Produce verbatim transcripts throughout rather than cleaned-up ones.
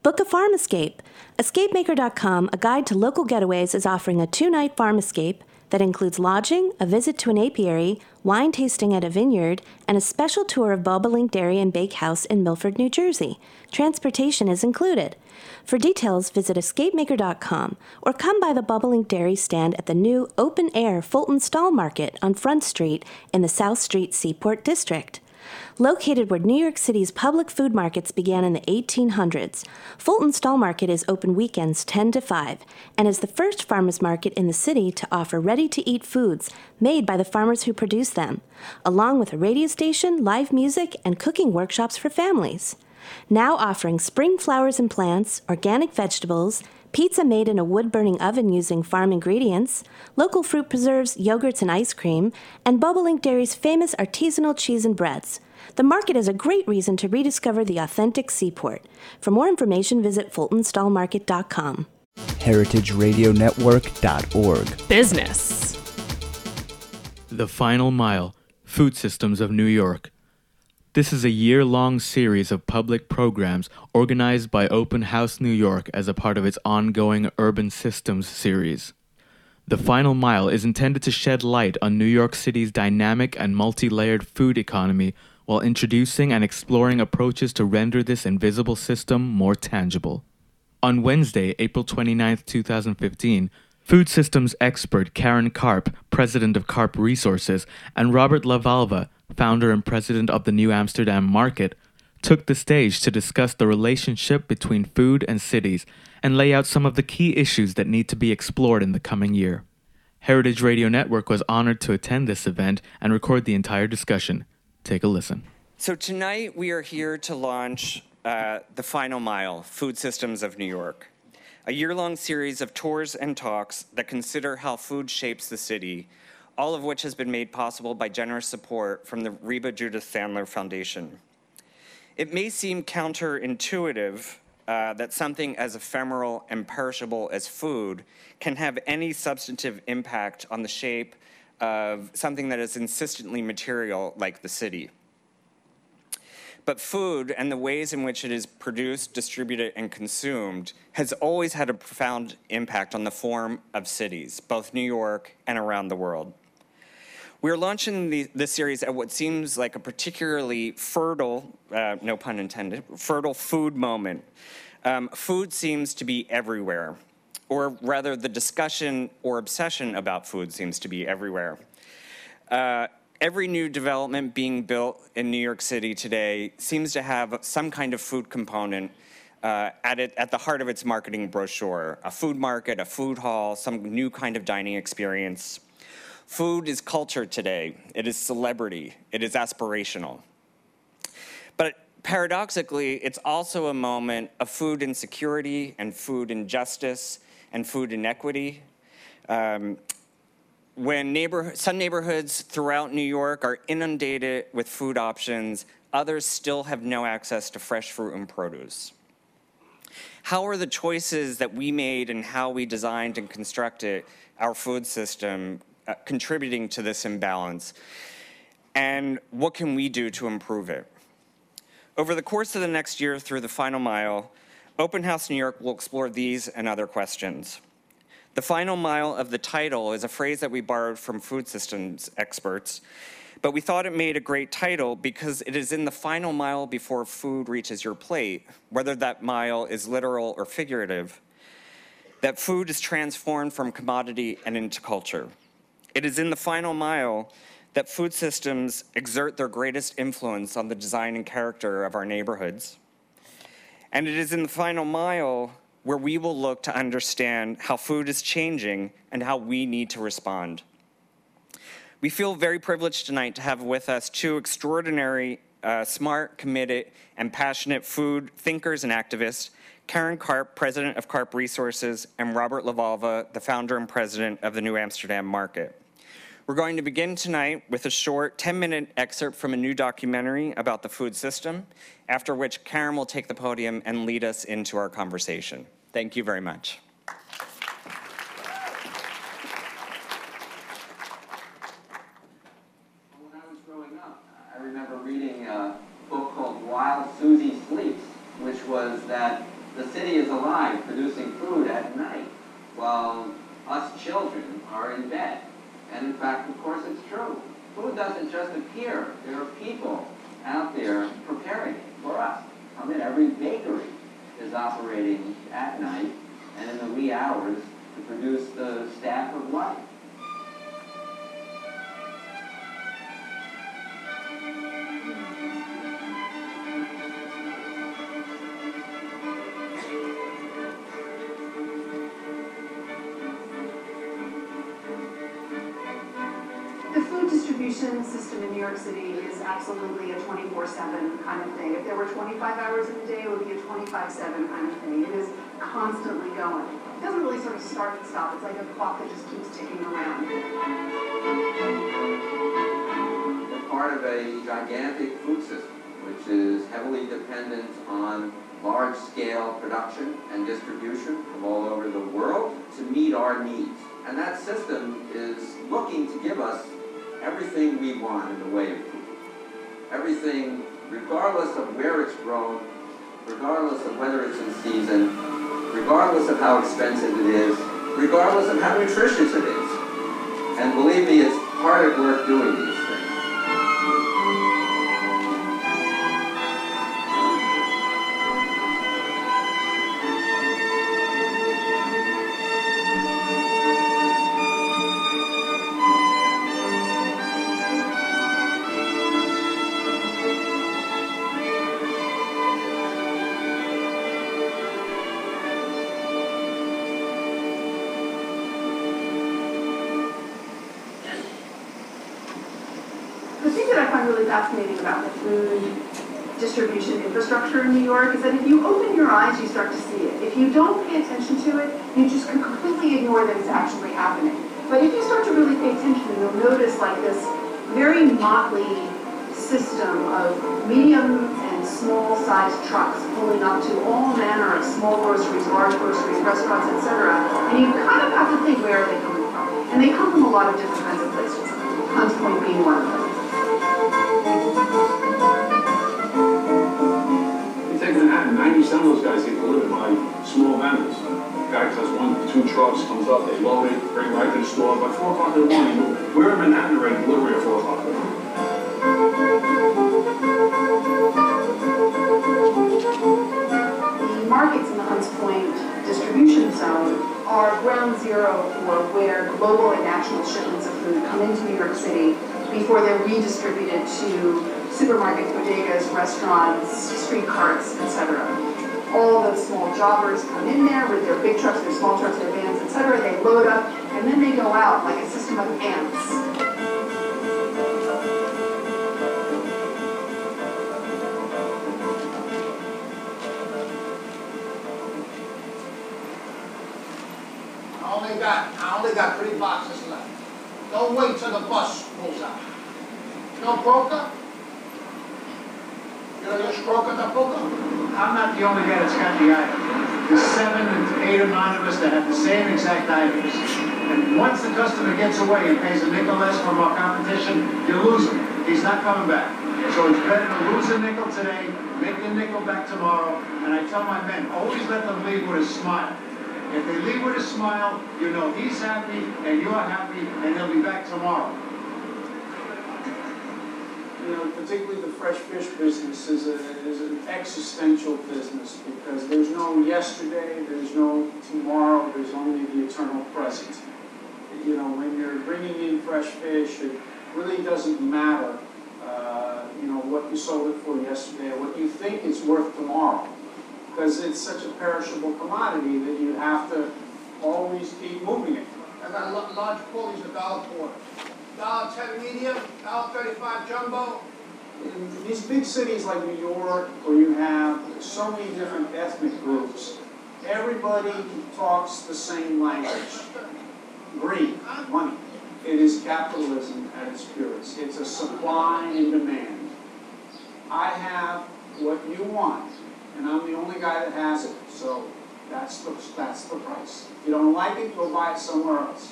Book a farm escape. Escape maker dot com, a guide to local getaways, is offering a two-night farm escape that includes lodging, a visit to an apiary, wine tasting at a vineyard, and a special tour of Bobolink Dairy and Bakehouse in Milford, New Jersey. Transportation is included. For details, visit escape maker dot com or come by the Bobolink Dairy stand at the new open-air Fulton Stall Market on Front Street in the South Street Seaport District. Located where New York City's public food markets began in the eighteen hundreds, Fulton Stall Market is open weekends ten to five and is the first farmers market in the city to offer ready-to-eat foods made by the farmers who produce them, along with a radio station, live music, and cooking workshops for families. Now offering spring flowers and plants, organic vegetables, pizza made in a wood-burning oven using farm ingredients, local fruit preserves, yogurts, and ice cream, and Bobolink Dairy's famous artisanal cheese and breads. The market is a great reason to rediscover the authentic seaport. For more information, visit fulton stall market dot com. heritage radio network dot org. Business. The Final Mile, Food Systems of New York. This is a year-long series of public programs organized by Open House New York as a part of its ongoing Urban Systems series. The Final Mile is intended to shed light on New York City's dynamic and multi-layered food economy while introducing and exploring approaches to render this invisible system more tangible. On Wednesday, April twenty-ninth, twenty fifteen, food systems expert Karen Karp, president of Karp Resources, and Robert LaValva, founder and president of the New Amsterdam Market, took the stage to discuss the relationship between food and cities and lay out some of the key issues that need to be explored in the coming year. Heritage Radio Network was honored to attend this event and record the entire discussion. Take a listen. So tonight we are here to launch uh, The Final Mile, Food Systems of New York, a year-long series of tours and talks that consider how food shapes the city, all of which has been made possible by generous support from the Reba Judith Sandler Foundation. It may seem counterintuitive uh, that something as ephemeral and perishable as food can have any substantive impact on the shape of something that is insistently material like the city. But food and the ways in which it is produced, distributed, and consumed has always had a profound impact on the form of cities, both New York and around the world. We're launching the, this series at what seems like a particularly fertile, uh, no pun intended, fertile food moment. Um, food seems to be everywhere, or rather the discussion or obsession about food seems to be everywhere. Uh, every new development being built in New York City today seems to have some kind of food component uh, at, it, at the heart of its marketing brochure, a food market, a food hall, some new kind of dining experience. Food is culture today. It is celebrity. It is aspirational. But paradoxically, it's also a moment of food insecurity and food injustice and food inequity. Um, when neighbor, some neighborhoods throughout New York are inundated with food options, others still have no access to fresh fruit and produce. How are the choices that we made and how we designed and constructed our food system uh, contributing to this imbalance? And what can we do to improve it? Over the course of the next year through the Final Mile, Open House New York will explore these and other questions. The final mile of the title is a phrase that we borrowed from food systems experts, but we thought it made a great title because it is in the final mile before food reaches your plate, whether that mile is literal or figurative, that food is transformed from commodity and into culture. It is in the final mile that food systems exert their greatest influence on the design and character of our neighborhoods. And it is in the final mile where we will look to understand how food is changing and how we need to respond. We feel very privileged tonight to have with us two extraordinary, uh, smart, committed, and passionate food thinkers and activists, Karen Karp, president of Karp Resources, and Robert LaValva, the founder and president of the New Amsterdam Market. We're going to begin tonight with a short ten-minute excerpt from a new documentary about the food system, after which Karen will take the podium and lead us into our conversation. Thank you very much. When I was growing up, I remember reading a book called While Susie Sleeps, which was that The city is alive, producing food at night, while us children are in bed. And in fact, of course, it's true. Food doesn't just appear. There are people out there preparing it for us. I mean, every bakery is operating at night and in the wee hours to produce the staff of life. The food distribution system in New York City is absolutely a twenty-four seven kind of thing. If there were twenty-five hours in a day, it would be a twenty-five seven kind of thing. It is constantly going. It doesn't really sort of start and stop. It's like a clock that just keeps ticking around. We're part of a gigantic food system, which is heavily dependent on large-scale production and distribution from all over the world to meet our needs. And that system is looking to give us everything we want in the way of food. Everything, regardless of where it's grown, regardless of whether it's in season, regardless of how expensive it is, regardless of how nutritious it is. And believe me, it's hard work doing these things. The thing that I find really fascinating about the food distribution infrastructure in New York is that if you open your eyes, you start to see it. If you don't pay attention to it, you just can completely ignore that it's actually happening. But if you start to really pay attention, you'll notice like this very motley system of medium and small-sized trucks pulling up to all manner of small groceries, large groceries, restaurants, et cetera. And you kind of have to think, where are they coming from? And they come from a lot of different kinds of places, Hunts Point being one of them. You take Manhattan, ninety percent of those guys get delivered by small vendors. The guy does one, two trucks, comes up, they load it, bring it right to the store. By four o'clock in the morning, we're in Manhattan already, delivery at four o'clock in the morning. The markets in the Hunts Point distribution zone are ground zero for where global and national shipments of food come into New York City before they're redistributed to supermarkets, bodegas, restaurants, street carts, et cetera. All those small jobbers come in there with their big trucks, their small trucks, their vans, et cetera. They load up, and then they go out like a system of ants. I only got, I only got three boxes left. Don't wait till the bus pulls out. You know Broca? You know this Broca da Broca? I'm not the only guy that's got the item. There's seven and eight or nine of us that have the same exact items. And once the customer gets away and pays a nickel less from our competition, you lose him. He's not coming back. So it's better to lose a nickel today, make the nickel back tomorrow, and I tell my men, always let them leave with a smile. If they leave with a smile, you know he's happy and you're happy, and they'll be back tomorrow. You know, particularly the fresh fish business is, a, is an existential business because there's no yesterday, there's no tomorrow, there's only the eternal present. You know, when you're bringing in fresh fish, it really doesn't matter, uh, you know, what you sold it for yesterday or what you think it's worth tomorrow, because it's such a perishable commodity that you have to always keep moving it. I got a large pulleys, a dollar quarter. Dollar ten medium, dollar thirty-five jumbo. In these big cities like New York, where you have so many different ethnic groups, everybody talks the same language. Greed, money. It is capitalism at its purest. It's a supply and demand. I have what you want, and I'm the only guy that has it. So that's the, that's the price. If you don't like it, go buy it somewhere else.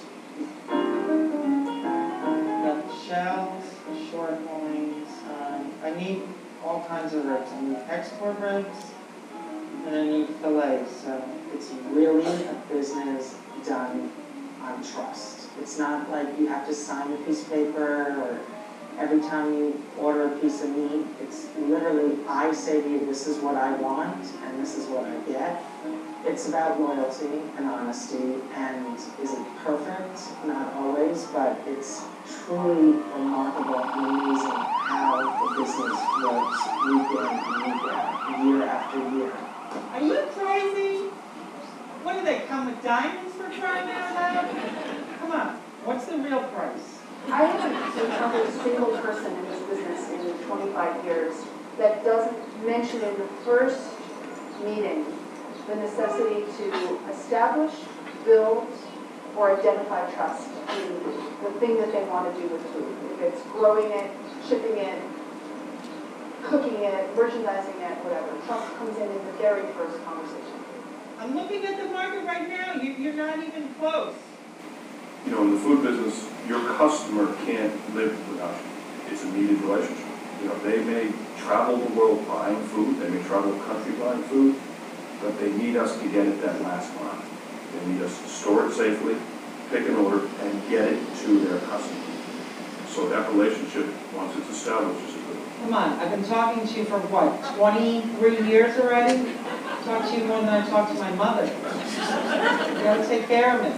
Got shells, short loins. Um, I need all kinds of ribs. I need export ribs, and I need filet, so It's really a business done on trust. It's not like you have to sign a piece of paper or every time you order a piece of meat. It's literally, I say to you, this is what I want and this is what I get. It's about loyalty and honesty, and is it perfect? Not always, but it's truly remarkable and amazing how the business works week in and week out, year after year. Are you crazy? What do they come with diamonds for crying out loud? Come on, what's the real price? I haven't encountered a single person in this business in twenty-five years that doesn't mention in the first meeting the necessity to establish, build, or identify trust in the thing that they want to do with food. If it's growing it, shipping it, cooking it, merchandising it, whatever. Trust comes in in the very first conversation. I'm looking at the market right now. You, you're not even close. You know, in the food business, your customer can't live without you. It's a needed relationship. You know, they may travel the world buying food, they may travel the country buying food, but they need us to get it that last mile. They need us to store it safely, pick an order, and get it to their customer. So that relationship, once it's established, is a good one. Come on, I've been talking to you for what, twenty-three years already? I talk to you more than I talk to my mother. You gotta take care of it.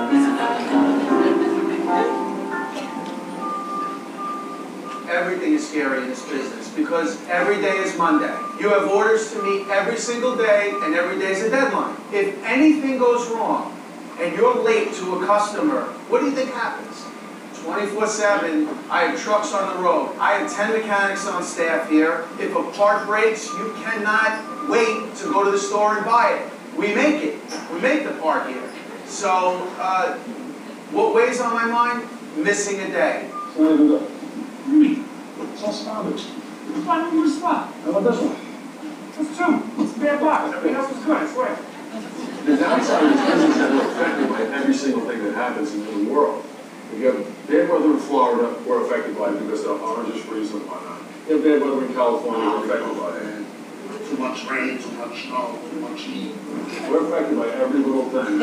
Everything is scary in this business because every day is Monday. You have orders to meet every single day, and every day is a deadline. If anything goes wrong and you're late to a customer, what do you think happens? twenty-four seven, I have trucks on the road. I have ten mechanics on staff here. If a part breaks, you cannot wait to go to the store and buy it. We make it. We make the part here. So, uh, what weighs on my mind? Missing a day. It's not even good. It's all spotted. It's not even a spot. How about this one? That's two. It's a bad box. Everything else is good, I swear. The downside of this business is we're affected by every single thing that happens in the world. If you have bad weather in Florida, we're affected by it because the oranges freeze and whatnot. You have bad weather in California, we're affected by it. Too much rain, too much snow, too much heat. We're affected by every little thing.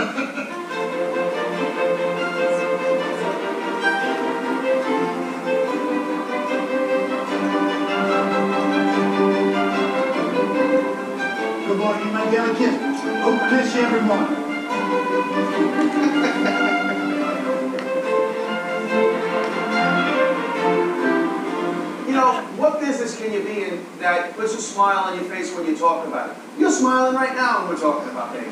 Good morning, you might get a gift. Open this every morning. You know, what business can you be in that puts a smile on your face when you talk about it? You're smiling right now when we're talking about babies.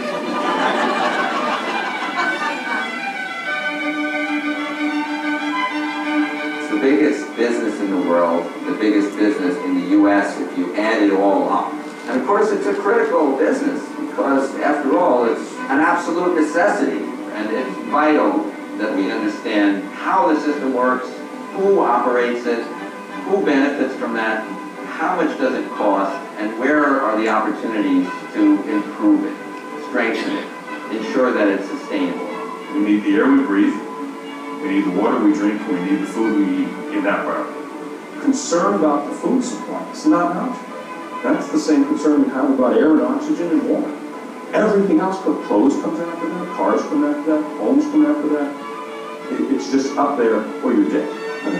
It's the biggest business in the world, the biggest business in the U S if you add it all up. And of course it's a critical business because after all it's an absolute necessity and it's vital that we understand how the system works, who operates it, who benefits from that, how much does it cost, and where are the opportunities to improve it, strengthen it, ensure that it's sustainable. We need the air we breathe, we need the water we drink, and we need the food we eat in that priority. Concern about the food supply is not an option. That's the same concern we have about air and oxygen and water. Everything else, but clothes comes after that, cars come after that, homes come after that. It, it's just up there where you're dead.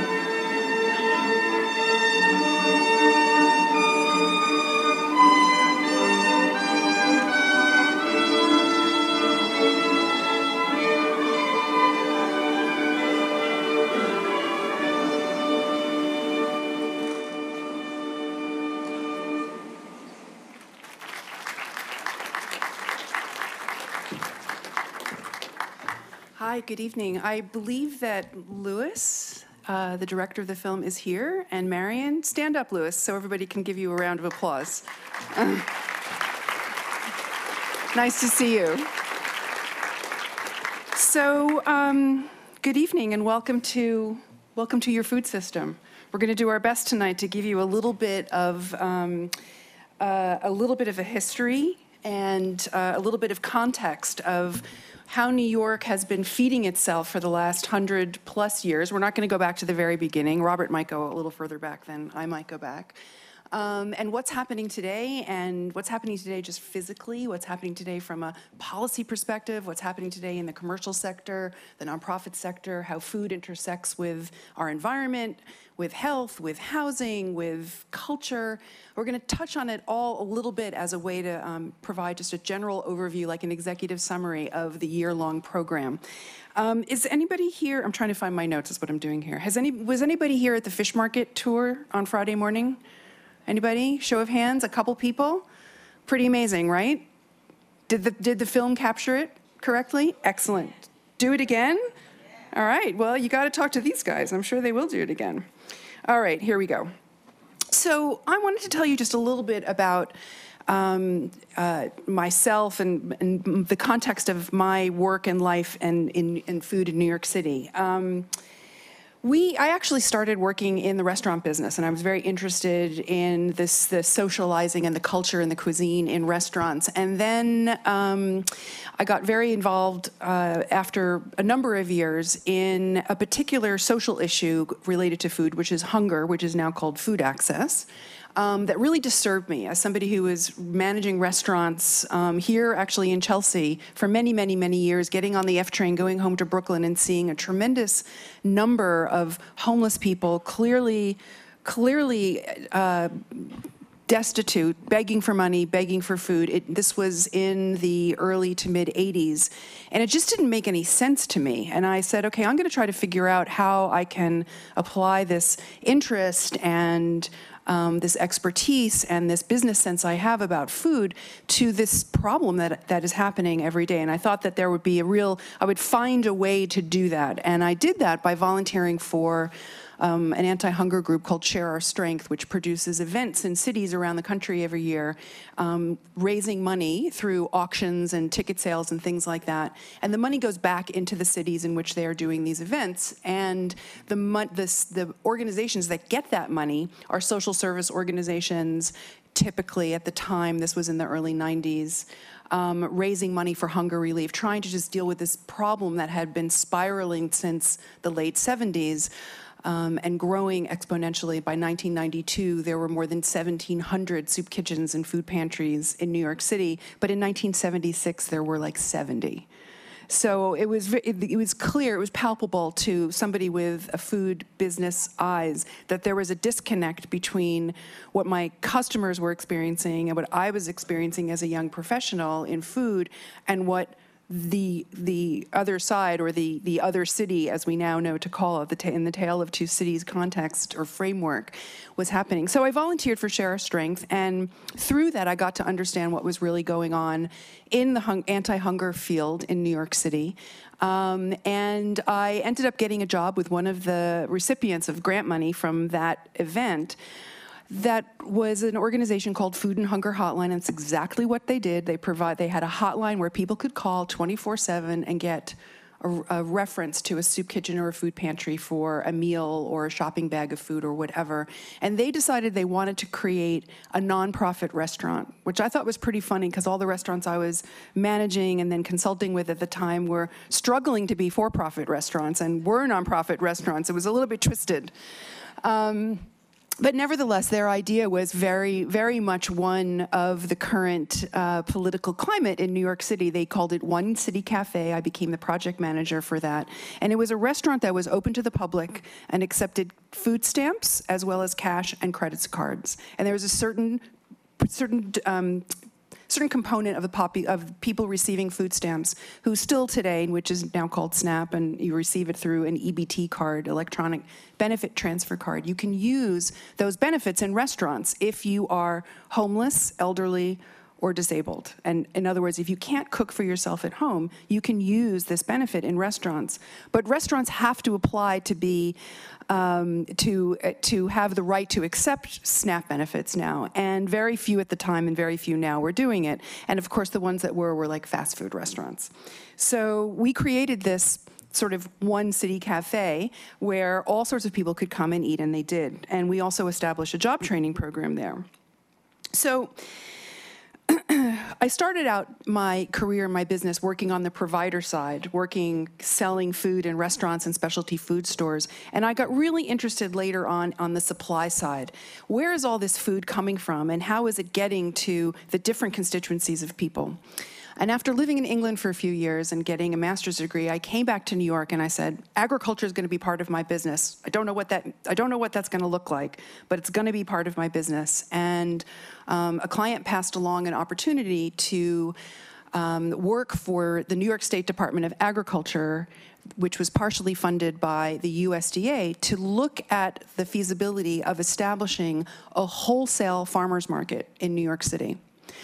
Hi, good evening. I believe that Louis, uh, the director of the film, is here, and Marion. Stand up, Louis, so everybody can give you a round of applause. Uh, nice to see you. So, um, good evening, and welcome to welcome to your food system. We're going to do our best tonight to give you a little bit of um, uh, a little bit of a history and uh, a little bit of context of how New York has been feeding itself for the last hundred plus years. We're not going to go back to the very beginning. Robert might go a little further back than I might go back. Um, and what's happening today, and what's happening today just physically, what's happening today from a policy perspective, what's happening today in the commercial sector, the nonprofit sector, how food intersects with our environment, with health, with housing, with culture. We're going to touch on it all a little bit as a way to um, provide just a general overview, like an executive summary of the year-long program. Um, is anybody here? I'm trying to find my notes. Is what I'm doing here. Has any? Was anybody here at the fish market tour on Friday morning? Anybody? Show of hands. A couple people. Pretty amazing, right? Did the did the film capture it correctly? Excellent. Do it again. All right. Well, you got to talk to these guys. I'm sure they will do it again. All right. Here we go. So I wanted to tell you just a little bit about um, uh, myself and, and the context of my work and life and in, in food in New York City. Um, we, I actually started working in the restaurant business, and I was very interested in this, the socializing and the culture and the cuisine in restaurants. And then um, I got very involved uh, after a number of years in a particular social issue related to food, which is hunger, which is now called food access. Um, that really disturbed me as somebody who was managing restaurants um, here actually in Chelsea for many, many, many years, getting on the F train, going home to Brooklyn and seeing a tremendous number of homeless people clearly, clearly uh, destitute, begging for money, begging for food. It, this was in the early to mid eighties, and it just didn't make any sense to me. And I said, okay, I'm going to try to figure out how I can apply this interest and Um, this expertise and this business sense I have about food to this problem that that is happening every day. And I thought that there would be a real, I would find a way to do that. And I did that by volunteering for um, an anti-hunger group called Share Our Strength, which produces events in cities around the country every year, um, raising money through auctions and ticket sales and things like that. And the money goes back into the cities in which they are doing these events. And the, the, the organizations that get that money are social service organizations, typically at the time, this was in the early nineties, um, raising money for hunger relief, trying to just deal with this problem that had been spiraling since the late seventies. Um, and growing exponentially. By nineteen ninety-two, there were more than seventeen hundred soup kitchens and food pantries in New York City, but in nineteen seventy-six, there were like seventy. So it was it, it was clear, it was palpable to somebody with a food business eyes that there was a disconnect between what my customers were experiencing and what I was experiencing as a young professional in food and what the the other side, or the the other city, as we now know to call it, the ta- in the Tale of Two Cities context or framework, was happening. So I volunteered for Share Our Strength, and through that I got to understand what was really going on in the hung- anti-hunger field in New York City. Um, and I ended up getting a job with one of the recipients of grant money from that event. That was an organization called Food and Hunger Hotline, and it's exactly what they did. They provide. They had a hotline where people could call twenty-four seven and get a, a reference to a soup kitchen or a food pantry for a meal or a shopping bag of food or whatever. And they decided they wanted to create a nonprofit restaurant, which I thought was pretty funny because all the restaurants I was managing and then consulting with at the time were struggling to be for-profit restaurants and were nonprofit restaurants. It was a little bit twisted. Um, But nevertheless, their idea was very, very much one of the current uh, political climate in New York City. They called it One City Cafe. I became the project manager for that. And it was a restaurant that was open to the public and accepted food stamps as well as cash and credit cards. And there was a certain, certain, um, certain component of the popu- of people receiving food stamps who still today, which is now called SNAP, and you receive it through an E B T card, electronic benefit transfer card. You can use those benefits in restaurants if you are homeless, elderly, or disabled. And in other words, if you can't cook for yourself at home, you can use this benefit in restaurants. But restaurants have to apply to be um, to uh, to have the right to accept SNAP benefits now. And very few at the time and very few now were doing it. And of course, the ones that were were like fast food restaurants. So we created this sort of One City Cafe where all sorts of people could come and eat, and they did. And we also established a job training program there. So I started out my career in my business working on the provider side, working, selling food in restaurants and specialty food stores. And I got really interested later on on the supply side. Where is all this food coming from, and how is it getting to the different constituencies of people? And after living in England for a few years and getting a master's degree, I came back to New York and I said, agriculture is going to be part of my business. I don't know what that I don't know what that's going to look like, but it's going to be part of my business. And um, a client passed along an opportunity to um, work for the New York State Department of Agriculture, which was partially funded by the U S D A, to look at the feasibility of establishing a wholesale farmers market in New York City.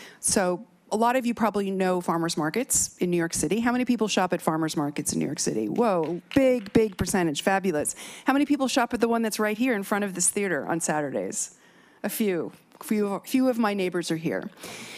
So a lot of you probably know farmers markets in New York City. How many people shop at farmers markets in New York City? Whoa, big, big percentage, fabulous. How many people shop at the one that's right here in front of this theater on Saturdays? A few. Few, few of my neighbors are here.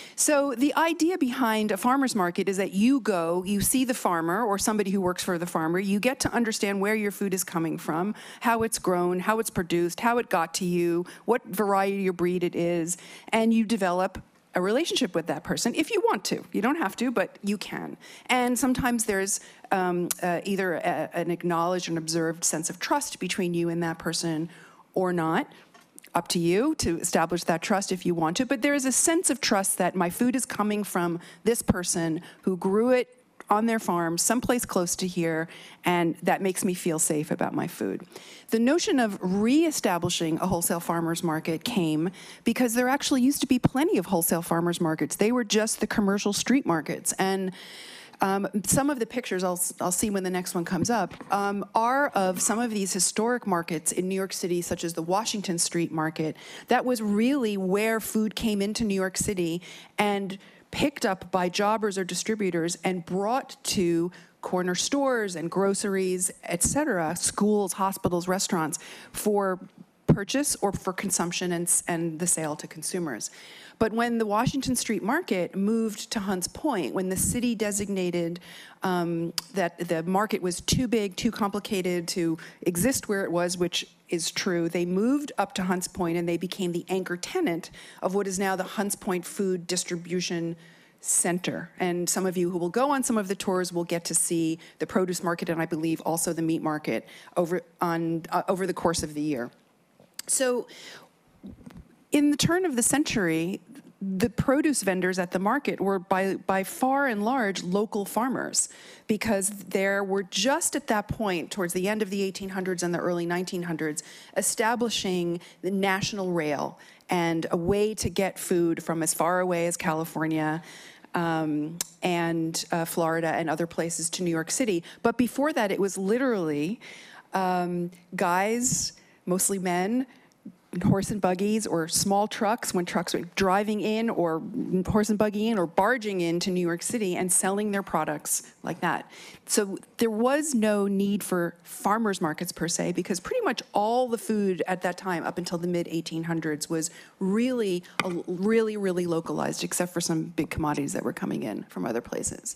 So the idea behind a farmer's market is that you go, you see the farmer or somebody who works for the farmer, you get to understand where your food is coming from, how it's grown, how it's produced, how it got to you, what variety or breed it is, and you develop a relationship with that person if you want to. You don't have to, but you can. And sometimes there's um, uh, either a, an acknowledged and observed sense of trust between you and that person or not. Up to you to establish that trust if you want to. But there is a sense of trust that my food is coming from this person who grew it on their farm, someplace close to here, and that makes me feel safe about my food. The notion of reestablishing a wholesale farmers market came because there actually used to be plenty of wholesale farmers markets. They were just the commercial street markets. And um, some of the pictures, I'll, I'll see when the next one comes up, um, are of some of these historic markets in New York City, such as the Washington Street Market. That was really where food came into New York City and picked up by jobbers or distributors and brought to corner stores and groceries, et cetera, schools, hospitals, restaurants, for purchase or for consumption and, and the sale to consumers. But when the Washington Street Market moved to Hunts Point, when the city designated um, that the market was too big, too complicated to exist where it was, which is true, they moved up to Hunts Point and they became the anchor tenant of what is now the Hunts Point Food Distribution Center. And some of you who will go on some of the tours will get to see the produce market and I believe also the meat market over, on, uh, over the course of the year. So in the turn of the century, the produce vendors at the market were by, by far and large local farmers, because there were just at that point, towards the end of the eighteen hundreds and the early nineteen hundreds, establishing the national rail and a way to get food from as far away as California um, and uh, Florida and other places to New York City. But before that, it was literally um, guys, mostly men, horse and buggies or small trucks, when trucks were driving in or horse and buggy in or barging into New York City and selling their products like that. So there was no need for farmers markets per se, because pretty much all the food at that time up until the mid eighteen hundreds was really, really, really localized, except for some big commodities that were coming in from other places.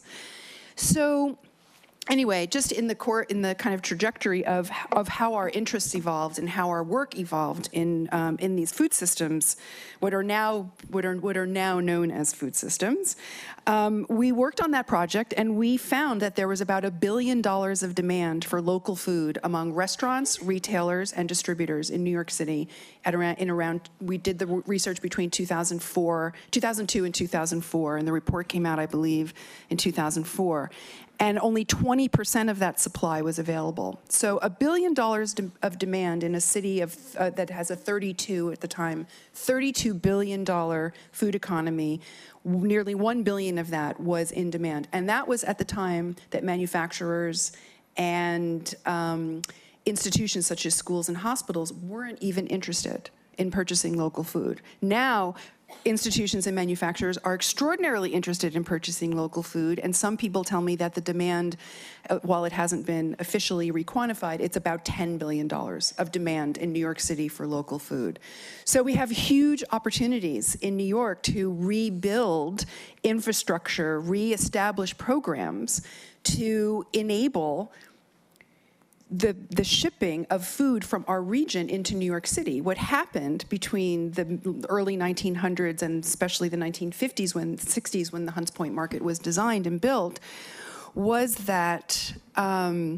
So anyway, just in the core, in the kind of trajectory of of how our interests evolved and how our work evolved in um, in these food systems, what are now what are what are now known as food systems, um, we worked on that project and we found that there was about a billion dollars of demand for local food among restaurants, retailers, and distributors in New York City. At around in around we did the research between two thousand four, two thousand two, and two thousand four, and the report came out, I believe, in two thousand four. And only twenty percent of that supply was available. So a billion dollars de- of demand in a city of uh, that has a thirty-two at the time, thirty-two billion dollars food economy, nearly one billion of that was in demand. And that was at the time that manufacturers and um, institutions such as schools and hospitals weren't even interested in purchasing local food. Now, institutions and manufacturers are extraordinarily interested in purchasing local food, and some people tell me that the demand, uh, while it hasn't been officially requantified, it's about ten billion dollars of demand in New York City for local food. So we have huge opportunities in New York to rebuild infrastructure, reestablish programs to enable the, the shipping of food from our region into New York City. What happened between the early nineteen hundreds and especially the nineteen fifties, when sixties, when the Hunts Point market was designed and built, was that um,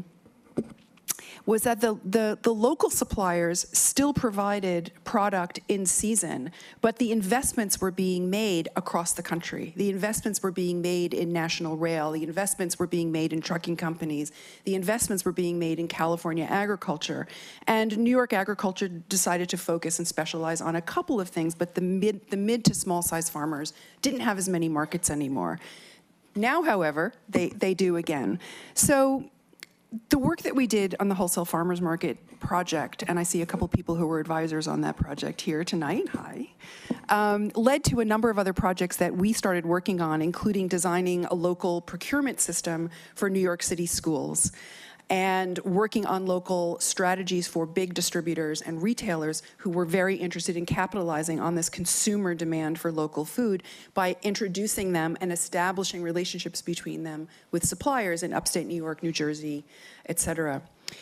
was that the, the, the local suppliers still provided product in season, but the investments were being made across the country. The investments were being made in national rail. The investments were being made in trucking companies. The investments were being made in California agriculture. And New York agriculture decided to focus and specialize on a couple of things, but the mid, the mid to small size farmers didn't have as many markets anymore. Now, however, they, they do again. So the work that we did on the Wholesale Farmers Market project, and I see a couple people who were advisors on that project here tonight, hi, um, led to a number of other projects that we started working on, including designing a local procurement system for New York City schools, and working on local strategies for big distributors and retailers who were very interested in capitalizing on this consumer demand for local food by introducing them and establishing relationships between them with suppliers in upstate New York, New Jersey, et cetera.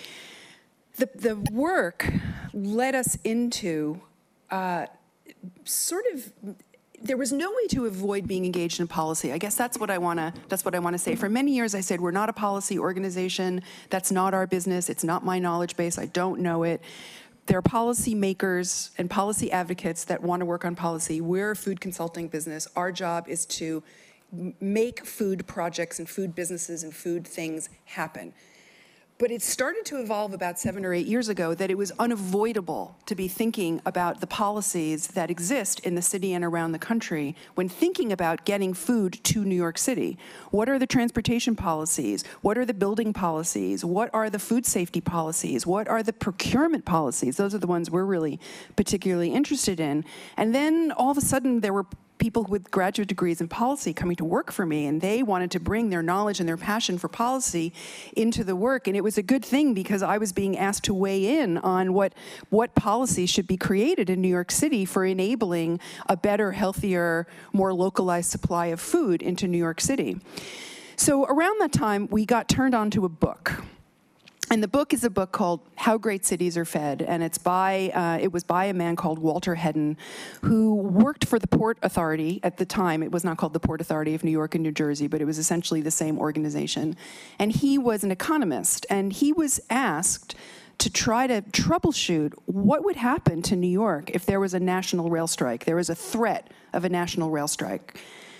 The, the work led us into uh, sort of, there was no way to avoid being engaged in policy. I guess that's what I want to that's what I want to say. For many years I said, we're not a policy organization. That's not our business. It's not my knowledge base. I don't know it. There are policy makers and policy advocates that want to work on policy. We're a food consulting business. Our job is to make food projects and food businesses and food things happen. But it started to evolve about seven or eight years ago that it was unavoidable to be thinking about the policies that exist in the city and around the country when thinking about getting food to New York City. What are the transportation policies? What are the building policies? What are the food safety policies? What are the procurement policies? Those are the ones we're really particularly interested in. And then all of a sudden there were people with graduate degrees in policy coming to work for me, and they wanted to bring their knowledge and their passion for policy into the work. And it was a good thing because I was being asked to weigh in on what, what policies should be created in New York City for enabling a better, healthier, more localized supply of food into New York City. So around that time, we got turned on to a book. And the book is a book called How Great Cities Are Fed, and it's by, uh, it was by a man called Walter Hedden, who worked for the Port Authority at the time. It was not called the Port Authority of New York and New Jersey, but it was essentially the same organization. And he was an economist, and he was asked to try to troubleshoot what would happen to New York if there was a national rail strike. There was a threat of a national rail strike.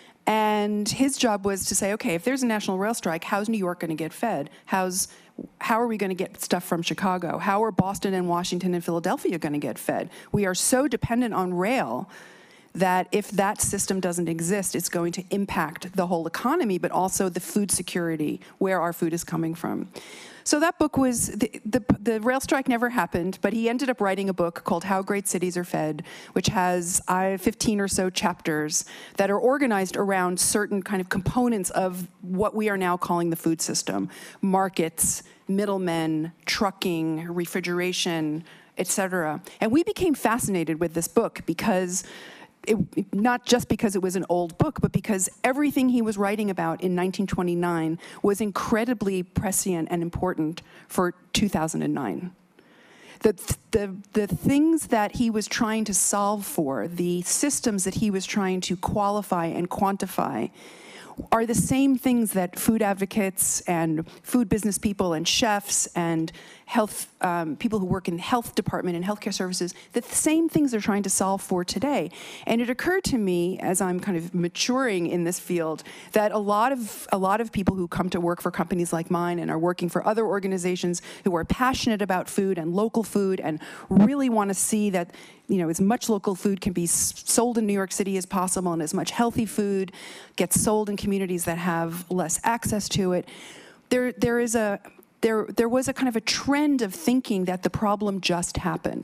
And his job was to say, okay, if there's a national rail strike, how's New York going to get fed? How's, how are we going to get stuff from Chicago? How are Boston and Washington and Philadelphia going to get fed? We are so dependent on rail that if that system doesn't exist, it's going to impact the whole economy, but also the food security, where our food is coming from. So that book was, the, the, the rail strike never happened, but he ended up writing a book called How Great Cities Are Fed, which has uh, fifteen or so chapters that are organized around certain kind of components of what we are now calling the food system: markets, middlemen, trucking, refrigeration, et cetera. And we became fascinated with this book because It, not just because it was an old book, but because everything he was writing about in nineteen twenty-nine was incredibly prescient and important for two thousand nine. The, the, the things that he was trying to solve for, the systems that he was trying to qualify and quantify, are the same things that food advocates and food business people and chefs and health um, people who work in the health department and healthcare services, the same things they're trying to solve for today. And it occurred to me, as I'm kind of maturing in this field, that a lot of a lot of people who come to work for companies like mine and are working for other organizations who are passionate about food and local food and really want to see that, you know, as much local food can be sold in New York City as possible, and as much healthy food gets sold in communities that have less access to it. There, there is a, there, there was a kind of a trend of thinking that the problem just happened.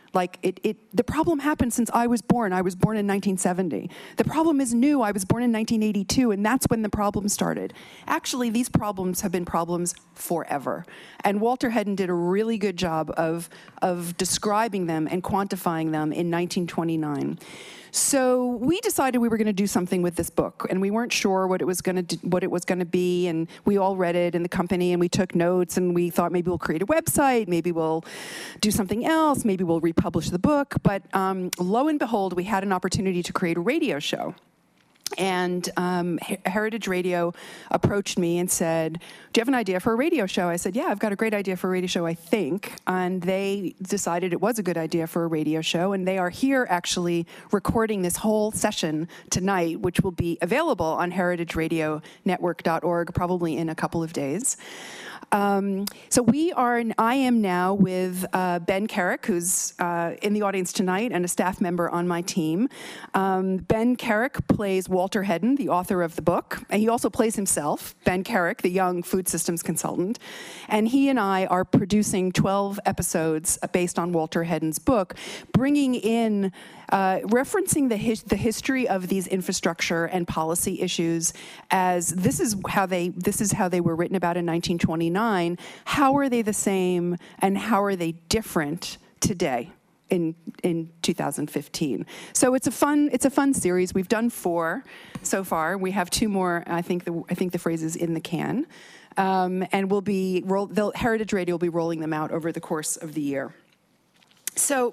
Like, it, it, the problem happened since I was born. I was born in nineteen seventy. The problem is new. I was born in nineteen eighty-two, and that's when the problem started. Actually, these problems have been problems forever. And Walter Hedden did a really good job of, of describing them and quantifying them in nineteen twenty-nine. So we decided we were going to do something with this book, and we weren't sure what it was going to what it was going to be. And we all read it in the company, and we took notes, and we thought maybe we'll create a website, maybe we'll do something else, maybe we'll republish the book. But um, lo and behold, we had an opportunity to create a radio show. And um, Heritage Radio approached me and said, do you have an idea for a radio show? I said, yeah, I've got a great idea for a radio show, I think. And they decided it was a good idea for a radio show. And they are here actually recording this whole session tonight, which will be available on heritage radio network dot org probably in a couple of days. Um, so we are, I am now with uh, Ben Carrick, who's uh, in the audience tonight and a staff member on my team. Um, Ben Carrick plays Walter Hedden, the author of the book, and he also plays himself, Ben Carrick, the young food systems consultant. And he and I are producing twelve episodes based on Walter Hedden's book, bringing in Uh, referencing the, his, the history of these infrastructure and policy issues as this is how they this is how they were written about in nineteen twenty-nine. How are they the same, and how are they different today in in two thousand fifteen? So it's a fun it's a fun series. We've done four so far. We have two more. I think the I think the phrase is in the can, um, and we'll be roll, Heritage Radio will be rolling them out over the course of the year. So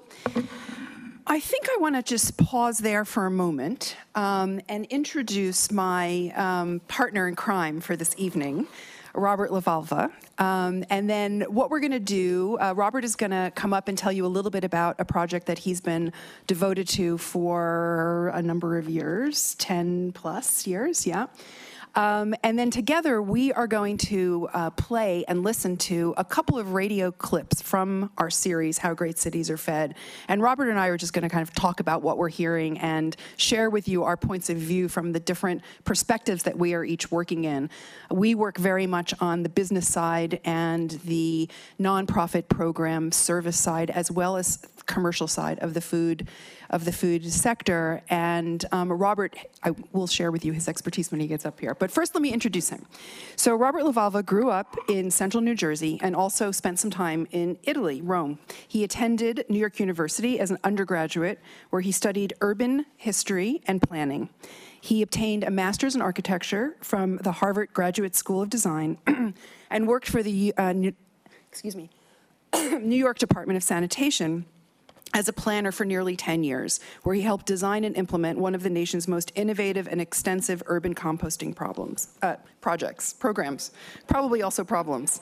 I think I want to just pause there for a moment um, and introduce my um, partner in crime for this evening, Robert LaValva. Um, and then what we're going to do, uh, Robert is going to come up and tell you a little bit about a project that he's been devoted to for a number of years, ten plus years, yeah. Um, and then together we are going to uh, play and listen to a couple of radio clips from our series, How Great Cities Are Fed. And Robert and I are just going to kind of talk about what we're hearing and share with you our points of view from the different perspectives that we are each working in. We work very much on the business side and the nonprofit program service side, as well as commercial side of the food of the food sector. And um, Robert, I will share with you his expertise when he gets up here. But first, let me introduce him. So Robert LaValva grew up in central New Jersey and also spent some time in Italy, Rome. He attended New York University as an undergraduate, where he studied urban history and planning. He obtained a master's in architecture from the Harvard Graduate School of Design and worked for the uh, New, excuse me, New York Department of Sanitation as a planner for nearly ten years, where he helped design and implement one of the nation's most innovative and extensive urban composting problems, uh, projects, programs, probably also problems.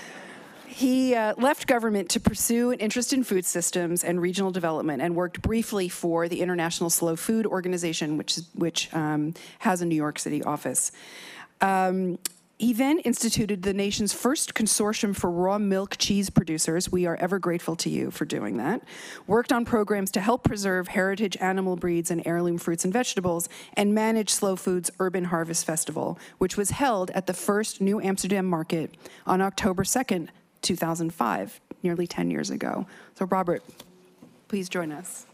He uh, left government to pursue an interest in food systems and regional development, and worked briefly for the International Slow Food Organization, which, which um, has a New York City office. Um, He then instituted the nation's first consortium for raw milk cheese producers. We are ever grateful to you for doing that. Worked on programs to help preserve heritage animal breeds and heirloom fruits and vegetables, and managed Slow Food's Urban Harvest Festival, which was held at the first New Amsterdam Market on October second, two thousand five, nearly ten years ago. So Robert, please join us.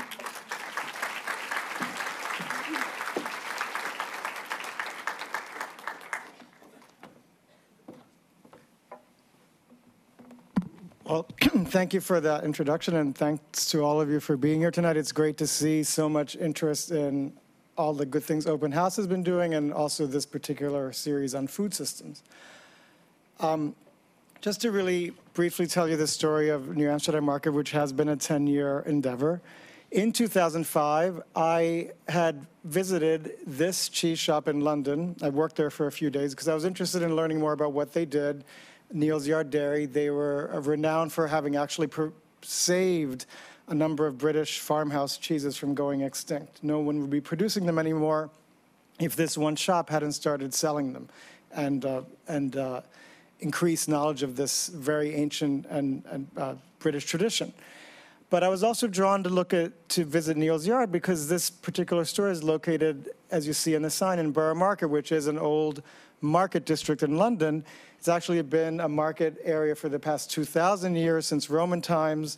Well, thank you for that introduction, and thanks to all of you for being here tonight. It's great to see so much interest in all the good things Open House has been doing, and also this particular series on food systems. Um, just to really briefly tell you the story of New Amsterdam Market, which has been a ten-year endeavor. In two thousand five, I had visited this cheese shop in London. I worked there for a few days because I was interested in learning more about what they did. Neal's Yard Dairy, they were renowned for having actually per- saved a number of British farmhouse cheeses from going extinct. No one would be producing them anymore if this one shop hadn't started selling them and, uh, and uh, increased knowledge of this very ancient and, and uh, British tradition. But I was also drawn to look at, to visit Neal's Yard because this particular store is located, as you see on the sign, in Borough Market, which is an old market district in London. It's actually been a market area for the past two thousand years, since Roman times,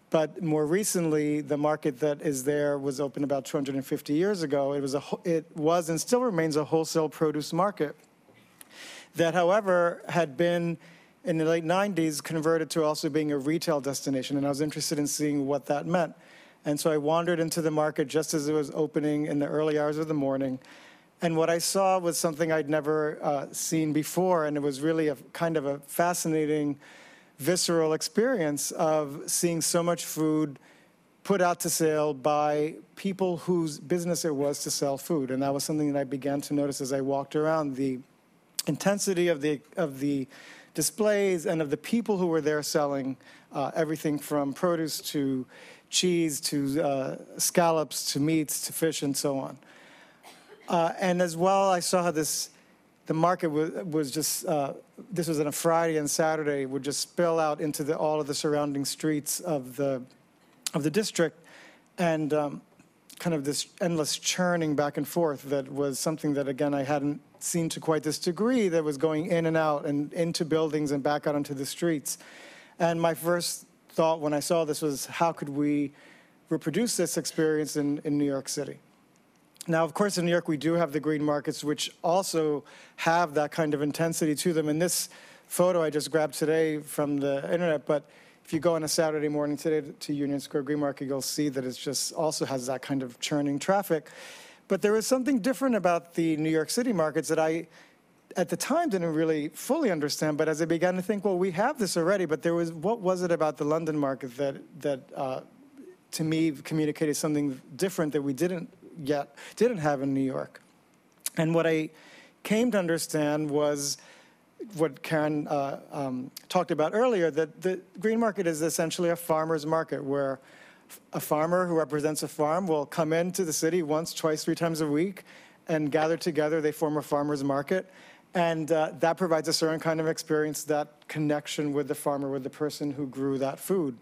But more recently, the market that is there was opened about two hundred fifty years ago. It was, a, it was and still remains a wholesale produce market that, however, had been in the late nineties converted to also being a retail destination, and I was interested in seeing what that meant. And so I wandered into the market just as it was opening in the early hours of the morning, and what I saw was something I'd never uh, seen before, and it was really a kind of a fascinating, visceral experience of seeing so much food put out to sale by people whose business it was to sell food. And that was something that I began to notice as I walked around, the intensity of the of the displays and of the people who were there selling uh, everything from produce to cheese to uh, scallops to meats to fish and so on. Uh, and as well, I saw how this, the market was, was just, uh, this was on a Friday and Saturday, would just spill out into the, all of the surrounding streets of the, of the district, and um, kind of this endless churning back and forth that was something that, again, I hadn't seen to quite this degree, that was going in and out and into buildings and back out onto the streets. And my first thought when I saw this was, how could we reproduce this experience in, in New York City? Now, of course, in New York, we do have the green markets, which also have that kind of intensity to them. And this photo I just grabbed today from the internet, but if you go on a Saturday morning today to Union Square Green Market, you'll see that it just also has that kind of churning traffic. But there was something different about the New York City markets that I, at the time, didn't really fully understand. But as I began to think, well, we have this already, but there was, what was it about the London market that, that uh, to me, communicated something different that we didn't yet didn't have in New York? And what I came to understand was what Karen uh, um, talked about earlier, that the green market is essentially a farmer's market, where a farmer who represents a farm will come into the city once, twice, three times a week and gather together. They form a farmer's market. And uh, that provides a certain kind of experience, that connection with the farmer, with the person who grew that food.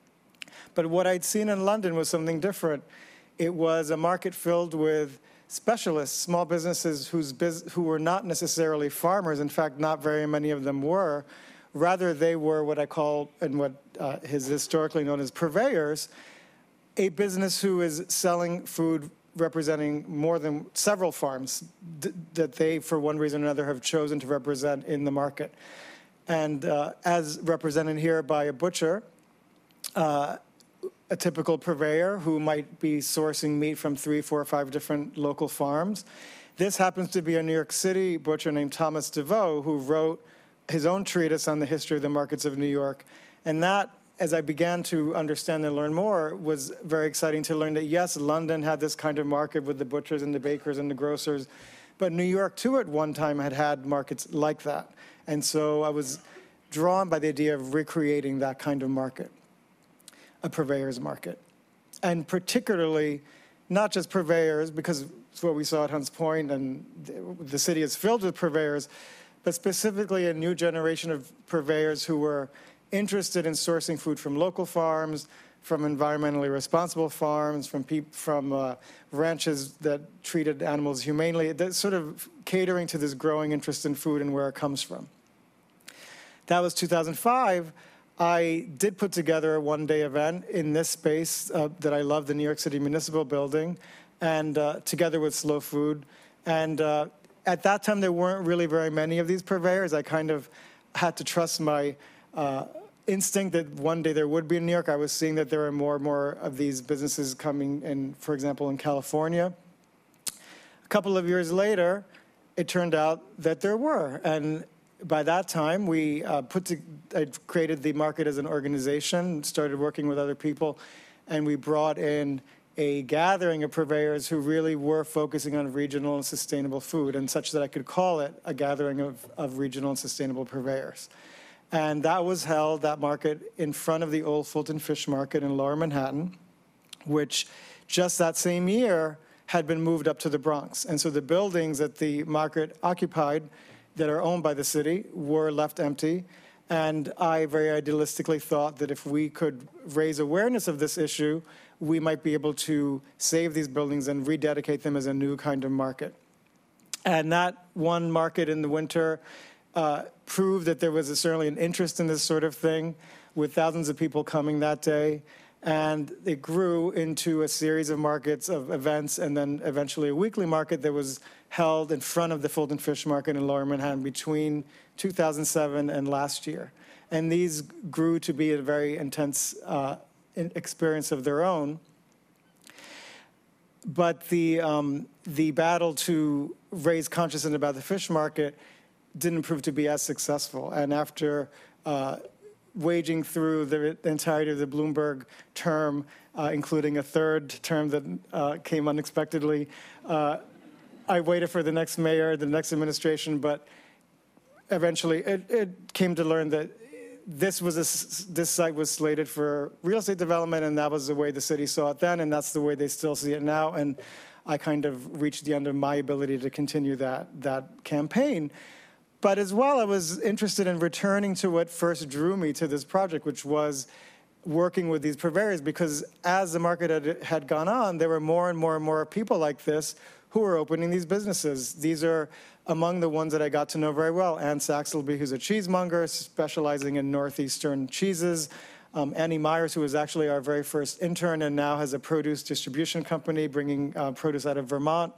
But what I'd seen in London was something different. It was a market filled with specialists, small businesses whose biz who were not necessarily farmers. In fact, not very many of them were. Rather, they were what I call, and what uh, is historically known as purveyors, a business who is selling food representing more than several farms that they, for one reason or another, have chosen to represent in the market. And uh, as represented here by a butcher, uh, a typical purveyor who might be sourcing meat from three, four, or five different local farms. This happens to be a New York City butcher named Thomas DeVoe, who wrote his own treatise on the history of the markets of New York. And that, as I began to understand and learn more, was very exciting to learn that, yes, London had this kind of market with the butchers and the bakers and the grocers, but New York, too, at one time had had markets like that. And so I was drawn by the idea of recreating that kind of market, a purveyor's market. And particularly, not just purveyors, because it's what we saw at Hunts Point, and the city is filled with purveyors, but specifically a new generation of purveyors who were interested in sourcing food from local farms, from environmentally responsible farms, from peop from uh, ranches that treated animals humanely, that sort of catering to this growing interest in food and where it comes from. That was two thousand five. I did put together a one-day event in this space uh, that I love, the New York City Municipal Building, and uh, together with Slow Food. And uh, at that time, there weren't really very many of these purveyors. I kind of had to trust my uh, instinct that one day there would be in New York. I was seeing that there are more and more of these businesses coming in, for example, in California. A couple of years later, it turned out that there were. And by that time, we uh, put to, I created the market as an organization, started working with other people, and we brought in a gathering of purveyors who really were focusing on regional and sustainable food, and such that I could call it a gathering of, of regional and sustainable purveyors. And that was held, that market, in front of the old Fulton Fish Market in Lower Manhattan, which just that same year had been moved up to the Bronx. And so the buildings that the market occupied that are owned by the city were left empty. And I very idealistically thought that if we could raise awareness of this issue, we might be able to save these buildings and rededicate them as a new kind of market. And that one market in the winter uh, proved that there was a, certainly an interest in this sort of thing, with thousands of people coming that day. And it grew into a series of markets, of events, and then eventually a weekly market that was held in front of the Fulton Fish Market in Lower Manhattan between two thousand seven and last year. And these grew to be a very intense uh, experience of their own. But the, um, the battle to raise consciousness about the fish market didn't prove to be as successful. And after uh, waging through the entirety of the Bloomberg term, uh, including a third term that uh, came unexpectedly, uh, I waited for the next mayor, the next administration, but eventually it, it came to learn that this was a, this site was slated for real estate development, and that was the way the city saw it then, and that's the way they still see it now. And I kind of reached the end of my ability to continue that that campaign. But as well, I was interested in returning to what first drew me to this project, which was working with these purveyors, because as the market had, had gone on, there were more and more and more people like this who were opening these businesses. These are among the ones that I got to know very well. Ann Saxelby, who's a cheesemonger specializing in northeastern cheeses. Um, Annie Myers, who was actually our very first intern and now has a produce distribution company bringing uh, produce out of Vermont.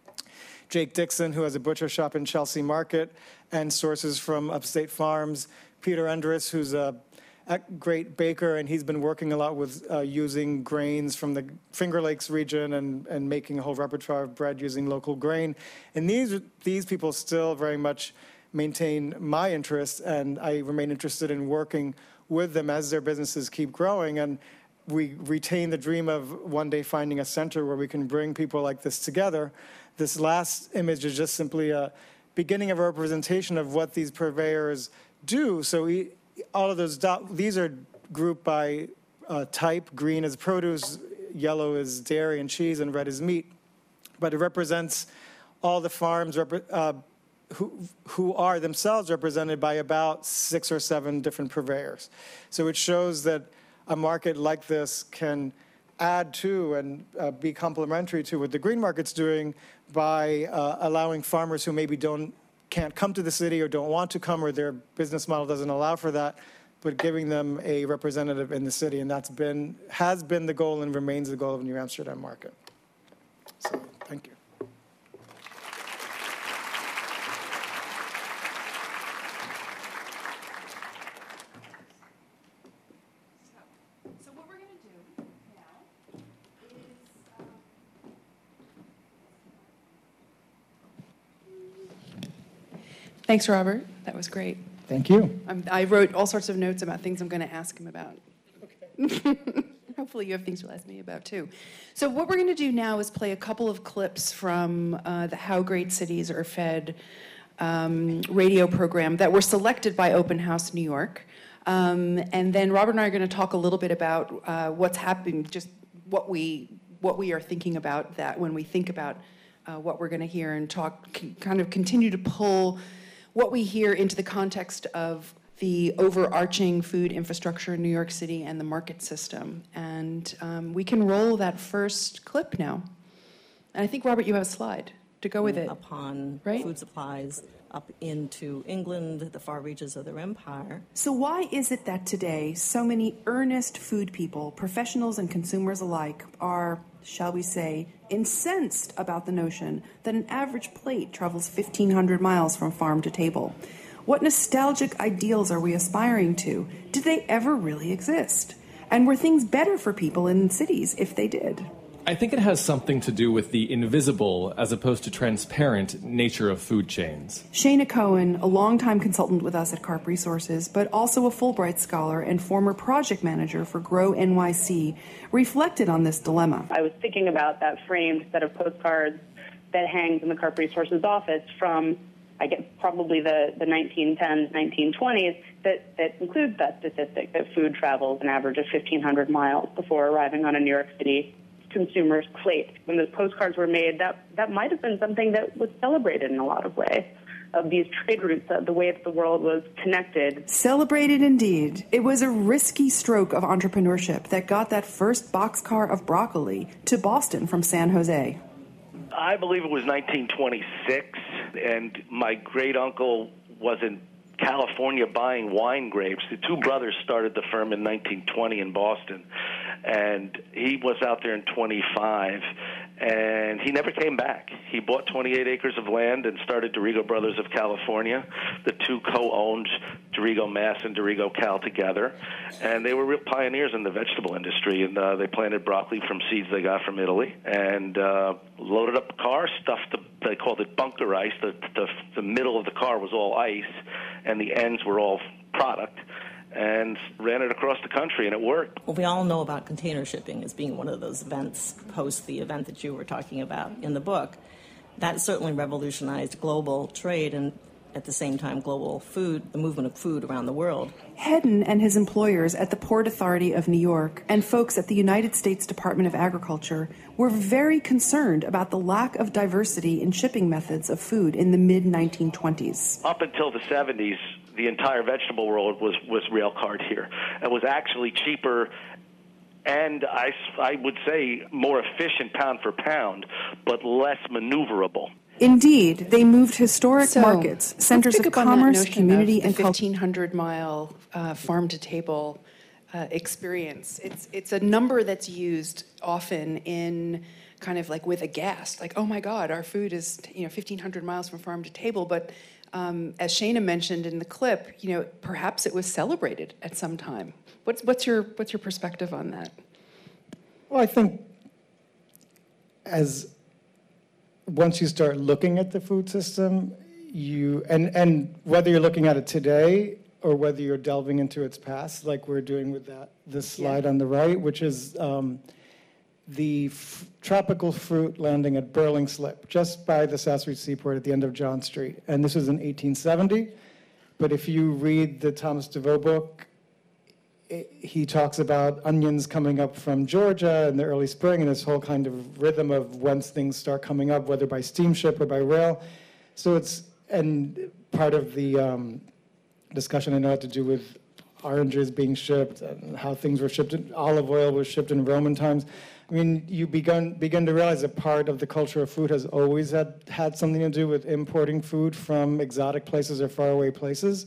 Jake Dixon, who has a butcher shop in Chelsea Market and sources from Upstate Farms. Peter Endres, who's a, a great baker, and he's been working a lot with uh, using grains from the Finger Lakes region and, and making a whole repertoire of bread using local grain. And these, these people still very much maintain my interest, and I remain interested in working with them as their businesses keep growing. And we retain the dream of one day finding a center where we can bring people like this together. This last image is just simply a beginning of a representation of what these purveyors do. So we, all of those, dot, these are grouped by uh, type. Green is produce, yellow is dairy and cheese, and red is meat. But it represents all the farms uh, who, who are themselves represented by about six or seven different purveyors. So it shows that a market like this can add to and uh, be complementary to what the green market's doing by uh, allowing farmers who maybe don't can't come to the city or don't want to come, or their business model doesn't allow for that, but giving them a representative in the city. And that's been has been the goal and remains the goal of New Amsterdam Market. So thank you. Thanks, Robert. That was great. Thank you. I'm, I wrote all sorts of notes about things I'm going to ask him about. Okay. Hopefully you have things to ask me about, too. So what we're going to do now is play a couple of clips from uh, the How Great Cities Are Fed um, radio program that were selected by Open House New York. Um, and then Robert and I are going to talk a little bit about uh, what's happening, just what we, what we are thinking about that when we think about uh, what we're going to hear, and talk, kind of continue to pull what we hear into the context of the overarching food infrastructure in New York City and the market system. And um, we can roll that first clip now. And I think, Robert, you have a slide to go with it. Upon right? food supplies up into England, the far reaches of their empire. So why is it that today so many earnest food people, professionals and consumers alike, are, shall we say, incensed about the notion that an average plate travels fifteen hundred miles from farm to table? What nostalgic ideals are we aspiring to? Did they ever really exist? And were things better for people in cities if they did? I think it has something to do with the invisible as opposed to transparent nature of food chains. Shana Cohen, a longtime consultant with us at CARP Resources, but also a Fulbright scholar and former project manager for Grow N Y C, reflected on this dilemma. I was thinking about that framed set of postcards that hangs in the CARP Resources office from, I guess, probably the, the nineteen tens, nineteen twenties, that, that includes that statistic that food travels an average of fifteen hundred miles before arriving on a New York City consumer's plate. When those postcards were made, that, that might have been something that was celebrated in a lot of ways, of these trade routes, uh, the way that the world was connected. Celebrated indeed. It was a risky stroke of entrepreneurship that got that first boxcar of broccoli to Boston from San Jose. I believe it was nineteen twenty-six, and my great-uncle was in California buying wine grapes. The two brothers started the firm in nineteen twenty in Boston. And he was out there in twenty-five, and he never came back. He bought twenty-eight acres of land and started Dorigo Brothers of California. The two co-owned Dorigo Mass and Dorigo Cal together, and they were real pioneers in the vegetable industry. And uh, they planted broccoli from seeds they got from Italy, and uh, loaded up the car, stuffed the, they called it bunker ice. The, the the middle of the car was all ice, and the ends were all product, and ran it across the country, and it worked. Well, we all know about container shipping as being one of those events post the event that you were talking about in the book. That certainly revolutionized global trade and, at the same time, global food, the movement of food around the world. Hedden and his employers at the Port Authority of New York and folks at the United States Department of Agriculture were very concerned about the lack of diversity in shipping methods of food in the mid nineteen twenties. Up until the seventies, the entire vegetable world was, was rail cart here. It was actually cheaper and I, I would say more efficient pound for pound, but less maneuverable. Indeed, they moved historic So, markets, centers let's pick of up on that commerce, notion community, of the and culture. fifteen hundred mile uh, farm-to-table uh, experience. It's it's a number that's used often in kind of like with a gasp, like, oh my God, our food is you know fifteen hundred miles from farm to table. But um, as Shana mentioned in the clip, you know perhaps it was celebrated at some time. What's what's your what's your perspective on that? Well, I think as once you start looking at the food system, you and and whether you're looking at it today or whether you're delving into its past, like we're doing with that this slide yeah. on the right, which is um, the f- tropical fruit landing at Burling Slip, just by the South Street Seaport at the end of John Street, and this was in eighteen seventy. But if you read the Thomas DeVoe book, he talks about onions coming up from Georgia in the early spring and this whole kind of rhythm of whence things start coming up, whether by steamship or by rail. So it's, and part of the um, discussion I know had to do with oranges being shipped and how things were shipped. Olive oil was shipped in Roman times. I mean, you begun, begin to realize that part of the culture of food has always had, had something to do with importing food from exotic places or faraway places.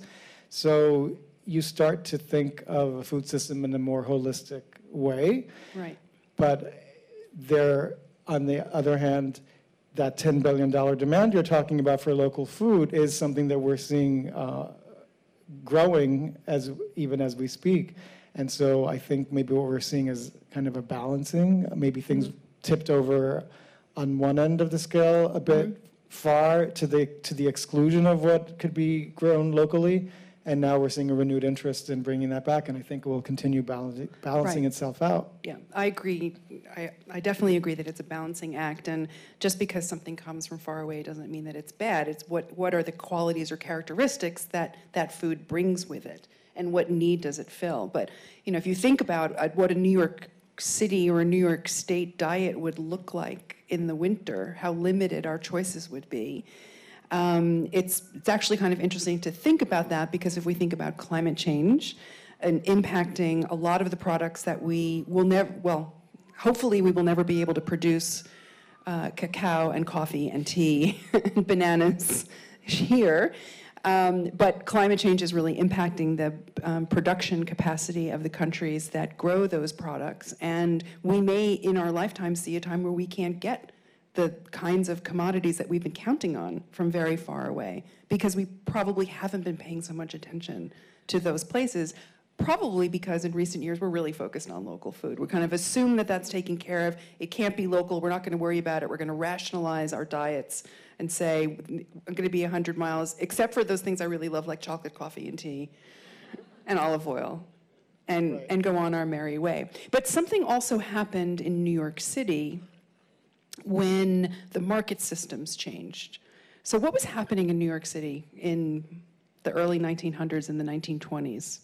So you start to think of a food system in a more holistic way. Right. But there, on the other hand, that ten billion dollars demand you're talking about for local food is something that we're seeing uh, growing as even as we speak. And so I think maybe what we're seeing is kind of a balancing, maybe things mm-hmm. tipped over on one end of the scale a bit mm-hmm. far to the to the exclusion of what could be grown locally. And now we're seeing a renewed interest in bringing that back, and I think it will continue balancing, balancing Right. itself out. Yeah, I agree. I, I definitely agree that it's a balancing act, and just because something comes from far away doesn't mean that it's bad. It's what, what are the qualities or characteristics that that food brings with it, and what need does it fill? But, you know, if you think about uh, what a New York City or a New York State diet would look like in the winter, how limited our choices would be, Um, it's, it's actually kind of interesting to think about that, because if we think about climate change and impacting a lot of the products that we will never, well, hopefully we will never be able to produce uh, cacao and coffee and tea and bananas here. Um, but climate change is really impacting the um, production capacity of the countries that grow those products. And we may, in our lifetime, see a time where we can't get the kinds of commodities that we've been counting on from very far away, because we probably haven't been paying so much attention to those places, probably because in recent years we're really focused on local food. We kind of assume that that's taken care of. It can't be local. We're not going to worry about it. We're going to rationalize our diets and say, I'm going to be one hundred miles, except for those things I really love, like chocolate, coffee, and tea, and olive oil, and, right. and go on our merry way. But something also happened in New York City when the market systems changed. So what was happening in New York City in the early nineteen hundreds and the nineteen twenties?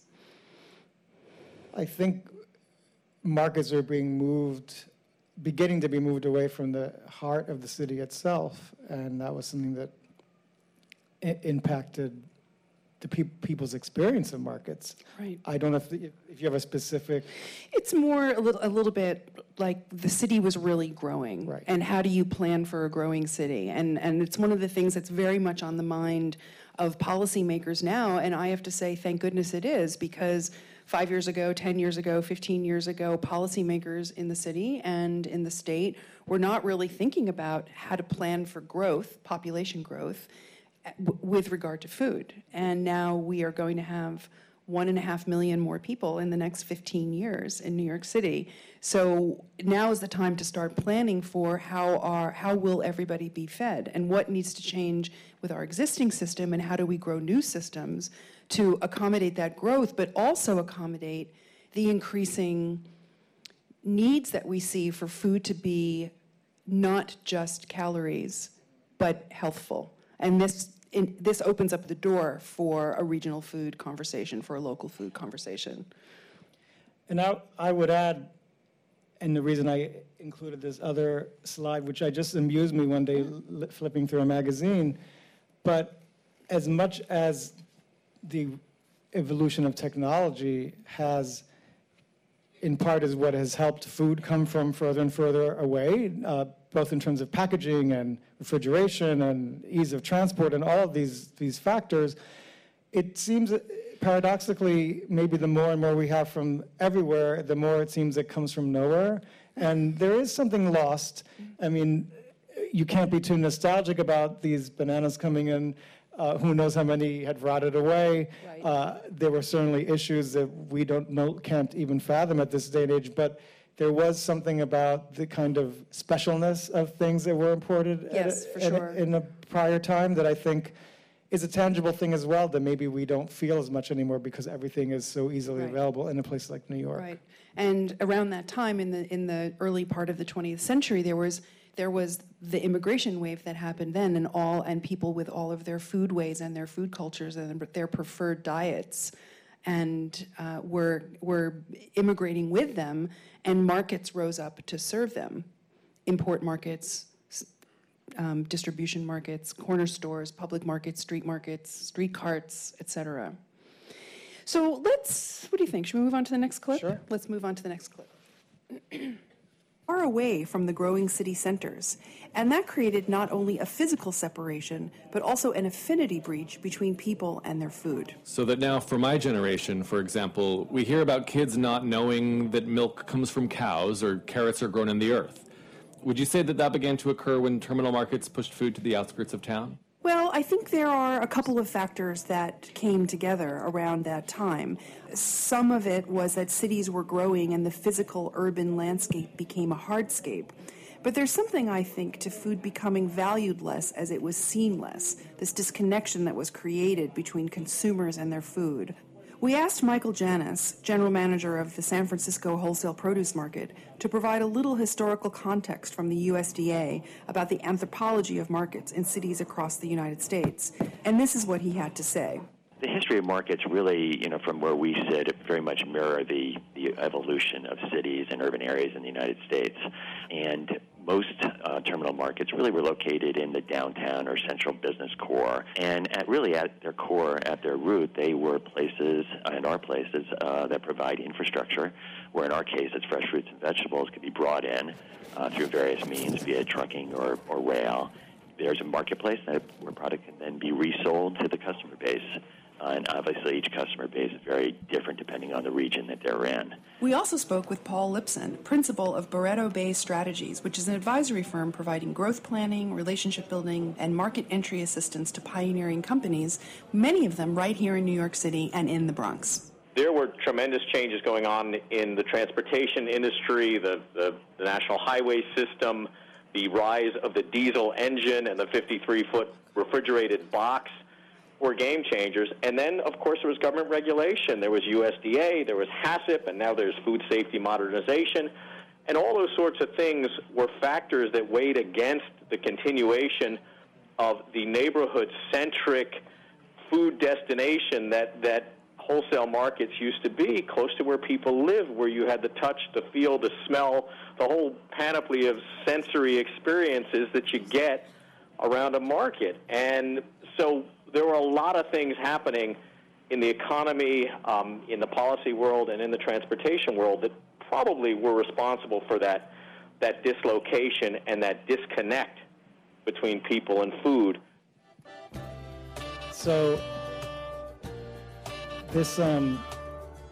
I think markets are being moved, beginning to be moved away from the heart of the city itself, and that was something that I- impacted the pe- people's experience of markets. Right. I don't know if, the, if you have a specific... It's more a little, a little bit like the city was really growing. Right. And how do you plan for a growing city? And, and it's one of the things that's very much on the mind of policymakers now, and I have to say, thank goodness it is, because five years ago, ten years ago, fifteen years ago, policymakers in the city and in the state were not really thinking about how to plan for growth, population growth, w- with regard to food. And now we are going to have one and a half million more people in the next fifteen years in New York City. So now is the time to start planning for how our, how will everybody be fed and what needs to change with our existing system and how do we grow new systems to accommodate that growth, but also accommodate the increasing needs that we see for food to be not just calories, but healthful. And this In, this opens up the door for a regional food conversation, for a local food conversation. And I, I would add, and the reason I included this other slide, which I just amused me one day li- flipping through a magazine, but as much as the evolution of technology has, in part, is what has helped food come from further and further away, uh, both in terms of packaging and refrigeration and ease of transport and all of these, these factors, it seems paradoxically, maybe the more and more we have from everywhere, the more it seems it comes from nowhere. And there is something lost. I mean, you can't be too nostalgic about these bananas coming in. Uh, who knows how many had rotted away. Right. Uh, there were certainly issues that we don't know, can't even fathom at this day and age, but there was something about the kind of specialness of things that were imported yes, at, for at, sure. in a prior time that I think is a tangible thing as well, that maybe we don't feel as much anymore because everything is so easily Right. available in a place like New York. Right. And around that time, in the in the early part of the twentieth century, there was there was the immigration wave that happened then, and all and people with all of their foodways and their food cultures and their preferred diets, and uh, were were immigrating with them, and markets rose up to serve them, import markets, um, distribution markets, corner stores, public markets, street markets, street carts, et cetera. So let's. What do you think? Should we move on to the next clip? Sure. Let's move on to the next clip. Far away from the growing city centers, and that created not only a physical separation, but also an affinity breach between people and their food. So that now, for my generation, for example, we hear about kids not knowing that milk comes from cows or carrots are grown in the earth. Would you say that that began to occur when terminal markets pushed food to the outskirts of town? Well, I think there are a couple of factors that came together around that time. Some of it was that cities were growing and the physical urban landscape became a hardscape. But there's something, I think, to food becoming valued less as it was seen less, this disconnection that was created between consumers and their food. We asked Michael Janis, general manager of the San Francisco Wholesale Produce Market, to provide a little historical context from the U S D A about the anthropology of markets in cities across the United States. And this is what he had to say. The history of markets really, you know, from where we sit, very much mirror the, the evolution of cities and urban areas in the United States. And most uh, terminal markets really were located in the downtown or central business core. And at really at their core, at their root, they were places uh, and are places uh, that provide infrastructure, where in our case it's fresh fruits and vegetables could be brought in uh, through various means, via trucking or, or rail. There's a marketplace that, where product can then be resold to the customer base. Uh, and obviously each customer base is very different depending on the region that they're in. We also spoke with Paul Lipson, principal of Barretto Bay Strategies, which is an advisory firm providing growth planning, relationship building, and market entry assistance to pioneering companies, many of them right here in New York City and in the Bronx. There were tremendous changes going on in the transportation industry, the, the, the national highway system, the rise of the diesel engine and the fifty-three foot refrigerated box were game changers. And then, of course, there was government regulation. There was U S D A, there was HACCP, and now there's food safety modernization. And all those sorts of things were factors that weighed against the continuation of the neighborhood-centric food destination that, that wholesale markets used to be, close to where people live, where you had the touch, the feel, the smell, the whole panoply of sensory experiences that you get around a market. And so there were a lot of things happening in the economy, um, in the policy world, and in the transportation world that probably were responsible for that, that dislocation and that disconnect between people and food. So this um,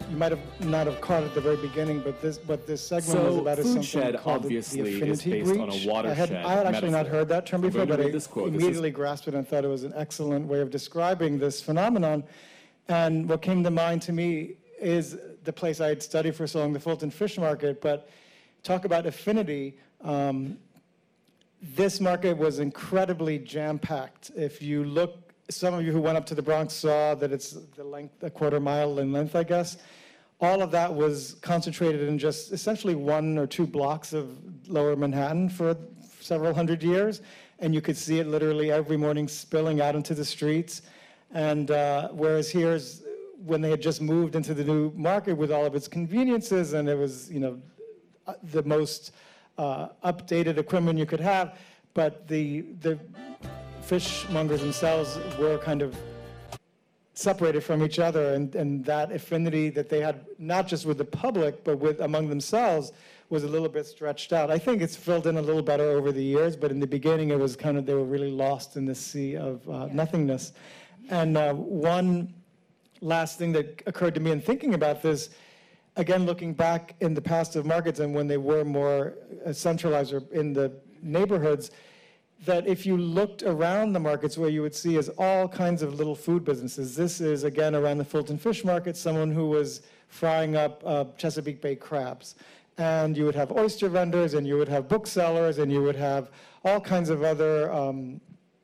you might have not have caught it at the very beginning, but this but this segment So was about is food something shed called the, the obviously is affinity based on a breach. watershed I had, I had actually not metaphor. heard that term I'm before, going to but I read this quote. This is- immediately grasped it and thought it was an excellent way of describing this phenomenon. And what came to mind to me is the place I had studied for so long, the Fulton Fish Market. But talk about affinity. Um, this market was incredibly jam-packed. If you look, some of you who went up to the Bronx saw that it's the length, a quarter mile in length, I guess. All of that was concentrated in just essentially one or two blocks of lower Manhattan for several hundred years. And you could see it literally every morning spilling out into the streets. And uh, whereas here's when they had just moved into the new market with all of its conveniences, and it was, you know, the most uh, updated equipment you could have, but the the fishmongers themselves were kind of separated from each other, and, and that affinity that they had, not just with the public, but with among themselves, was a little bit stretched out. I think it's filled in a little better over the years, but in the beginning it was kind of, they were really lost in this sea of uh, nothingness. And uh, one last thing that occurred to me in thinking about this, again, looking back in the past of markets and when they were more uh, centralized or in the neighborhoods, that if you looked around the markets, what you would see is all kinds of little food businesses. This is, again, around the Fulton Fish Market, someone who was frying up uh, Chesapeake Bay crabs. And you would have oyster vendors, and you would have booksellers, and you would have all kinds of other um,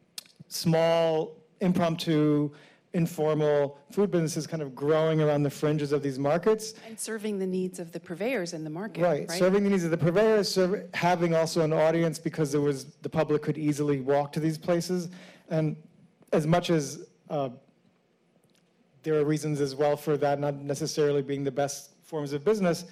small, impromptu, informal food businesses kind of growing around the fringes of these markets. And serving the needs of the purveyors in the market, Right, right? serving the needs of the purveyors, serve, having also an audience because there was, the public could easily walk to these places. And as much as uh, there are reasons as well for that not necessarily being the best forms of business,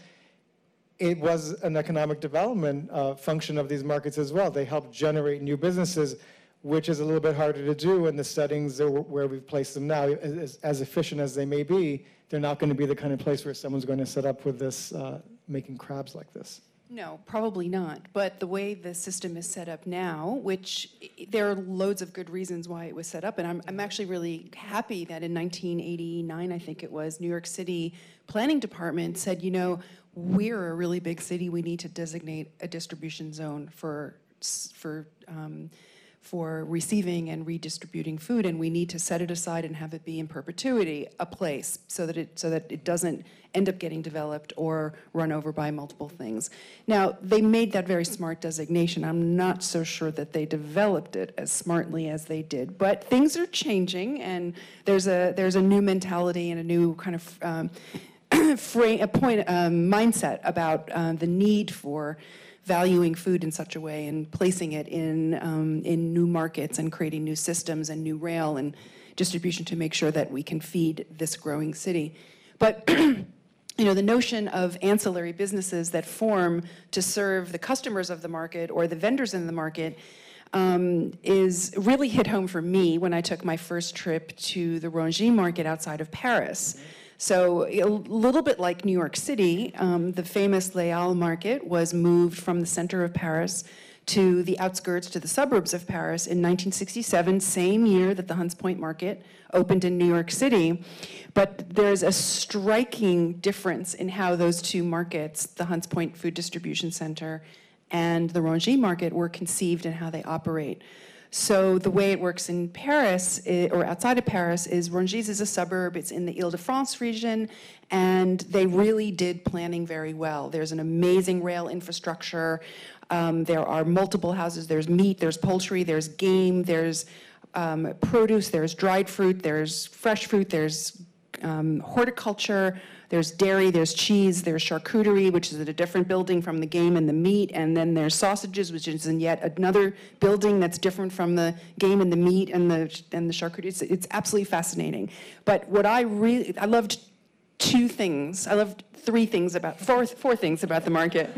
it was an economic development uh, function of these markets as well. They helped generate new businesses, which is a little bit harder to do in the settings where we've placed them now. As, as efficient as they may be, they're not going to be the kind of place where someone's going to set up with this, uh, making crabs like this. No, probably not. But the way the system is set up now, which there are loads of good reasons why it was set up, and I'm, I'm actually really happy that in nineteen eighty-nine, I think it was, New York City Planning Department said, you know, we're a really big city, we need to designate a distribution zone for, for, um, for receiving and redistributing food, and we need to set it aside and have it be in perpetuity a place so that it so that it doesn't end up getting developed or run over by multiple things. Now, they made that very smart designation. I'm not so sure that they developed it as smartly as they did, but things are changing, and there's a there's a new mentality and a new kind of um, frame, a point um, mindset about uh, the need for valuing food in such a way and placing it in um, in new markets and creating new systems and new rail and distribution to make sure that we can feed this growing city. But you know, the notion of ancillary businesses that form to serve the customers of the market or the vendors in the market um, is really hit home for me when I took my first trip to the Rungis market outside of Paris. So a little bit like New York City, um, the famous Les Halles market was moved from the center of Paris to the outskirts, to the suburbs of Paris in nineteen sixty-seven, same year that the Hunts Point market opened in New York City. But there's a striking difference in how those two markets, the Hunts Point Food Distribution Center and the Rungis market, were conceived and how they operate. So the way it works in Paris, or outside of Paris, is Rungis is a suburb. It's in the Ile-de-France region, and they really did planning very well. There's an amazing rail infrastructure. Um, there are multiple houses. There's meat, there's poultry, there's game, there's um, produce, there's dried fruit, there's fresh fruit, there's um, horticulture, there's dairy, there's cheese, there's charcuterie, which is at a different building from the game and the meat, and then there's sausages, which is in yet another building that's different from the game and the meat and the and the charcuterie. It's, it's absolutely fascinating. But what I really, I loved two things. I loved three things about, four, four things about the market.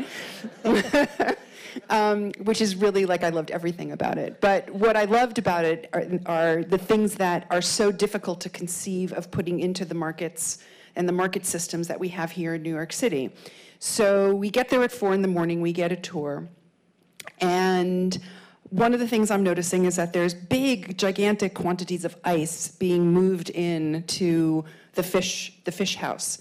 Um, which is really like I loved everything about it. But what I loved about it are, are the things that are so difficult to conceive of putting into the markets and the market systems that we have here in New York City. So we get there at four in the morning, we get a tour, and one of the things I'm noticing is that there's big, gigantic quantities of ice being moved in to the fish, the fish house.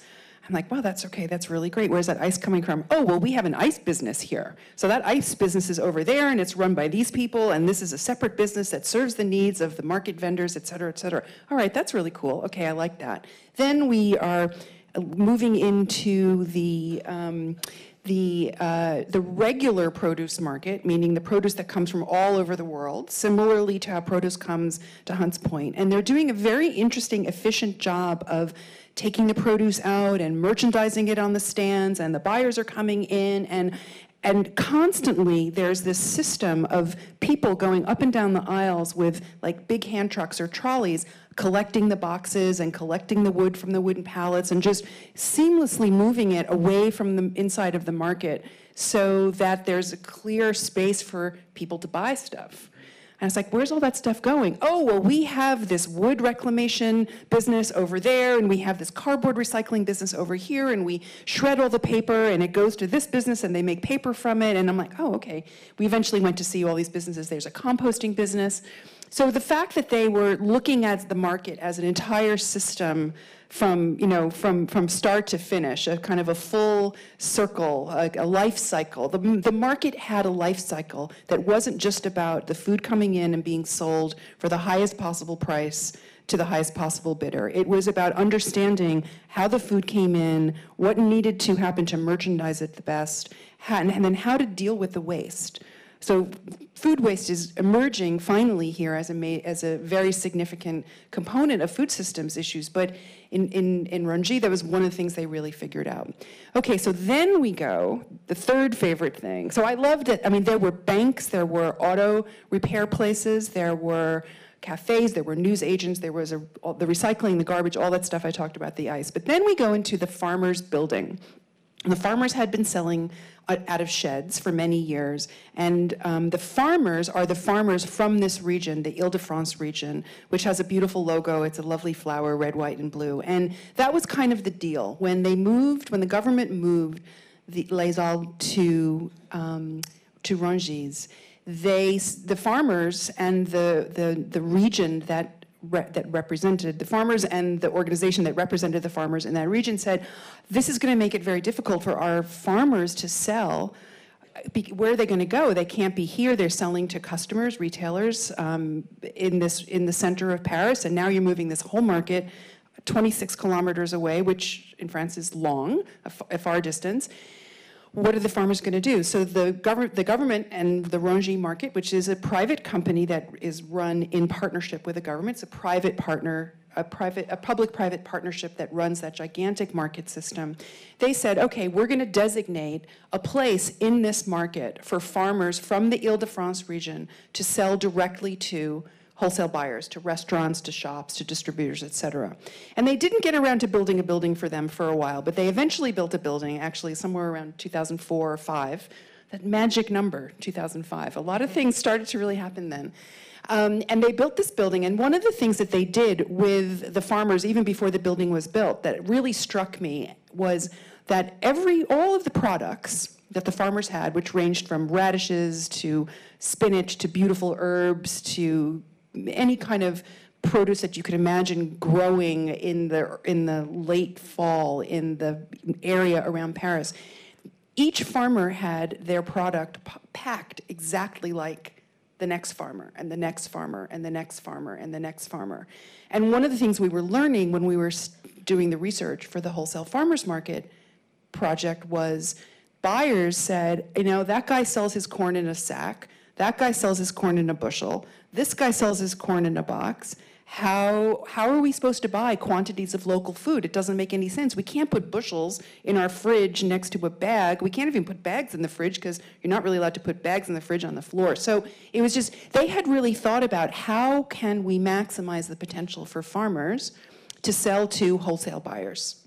I'm like, wow, that's okay, that's really great. Where's that ice coming from? Oh, well, we have an ice business here. So that ice business is over there, and it's run by these people, and this is a separate business that serves the needs of the market vendors, et cetera, et cetera. All right, that's really cool. Okay, I like that. Then we are moving into the um, the uh, the regular produce market, meaning the produce that comes from all over the world, similarly to how produce comes to Hunts Point. And they're doing a very interesting, efficient job of taking the produce out and merchandising it on the stands, and the buyers are coming in, and and constantly there's this system of people going up and down the aisles with like big hand trucks or trolleys, collecting the boxes and collecting the wood from the wooden pallets and just seamlessly moving it away from the inside of the market so that there's a clear space for people to buy stuff. And it's like, where's all that stuff going? Oh, well, we have this wood reclamation business over there, and we have this cardboard recycling business over here, and we shred all the paper, and it goes to this business, and they make paper from it. And I'm like, oh, okay. We eventually went to see all these businesses. There's a composting business. So the fact that they were looking at the market as an entire system from, you know, from, from start to finish, a kind of a full circle, a, a life cycle. The, the market had a life cycle that wasn't just about the food coming in and being sold for the highest possible price to the highest possible bidder. It was about understanding how the food came in, what needed to happen to merchandise it the best, how, and then how to deal with the waste. So food waste is emerging finally here as a, ma as a very significant component of food systems issues, but in, in, in Rungis, that was one of the things they really figured out. Okay, so then we go, the third favorite thing. So I loved it. I mean, there were banks, there were auto repair places, there were cafes, there were news agents, there was a, all, the recycling, the garbage, all that stuff I talked about, the ice. But then we go into the farmers' building. The farmers had been selling out of sheds for many years, and um, the farmers are the farmers from this region, the Ile-de-France region, which has a beautiful logo. It's a lovely flower, red, white, and blue. And that was kind of the deal. When they moved, when the government moved the Les Halles to, um, to Rungis, they, the farmers and the, the, the region that Re that represented the farmers and the organization that represented the farmers in that region said, this is going to make it very difficult for our farmers to sell. Be where are they going to go? They can't be here. They're selling to customers, retailers um, in this in the center of Paris, and now you're moving this whole market twenty-six kilometers away, which in France is long, a, a far distance. What are the farmers going to do? So the, gov the government and the Rungis market, which is a private company that is run in partnership with the government, it's a private partner, a private, a public-private partnership that runs that gigantic market system. They said, okay, we're going to designate a place in this market for farmers from the Ile-de-France region to sell directly to wholesale buyers, to restaurants, to shops, to distributors, et cetera. And they didn't get around to building a building for them for a while, but they eventually built a building, actually somewhere around two thousand four or five, that magic number, two thousand five. A lot of things started to really happen then. Um, and they built this building, and one of the things that they did with the farmers, even before the building was built, that really struck me was that every, all of the products that the farmers had, which ranged from radishes to spinach to beautiful herbs to any kind of produce that you could imagine growing in the in the late fall in the area around Paris. Each farmer had their product packed exactly like the next farmer and the next farmer and the next farmer and the next farmer. And one of the things we were learning when we were doing the research for the Wholesale Farmers Market project was buyers said, you know, that guy sells his corn in a sack, that guy sells his corn in a bushel, this guy sells his corn in a box. How, how are we supposed to buy quantities of local food? It doesn't make any sense. We can't put bushels in our fridge next to a bag. We can't even put bags in the fridge because you're not really allowed to put bags in the fridge on the floor. So it was just, they had really thought about how can we maximize the potential for farmers to sell to wholesale buyers.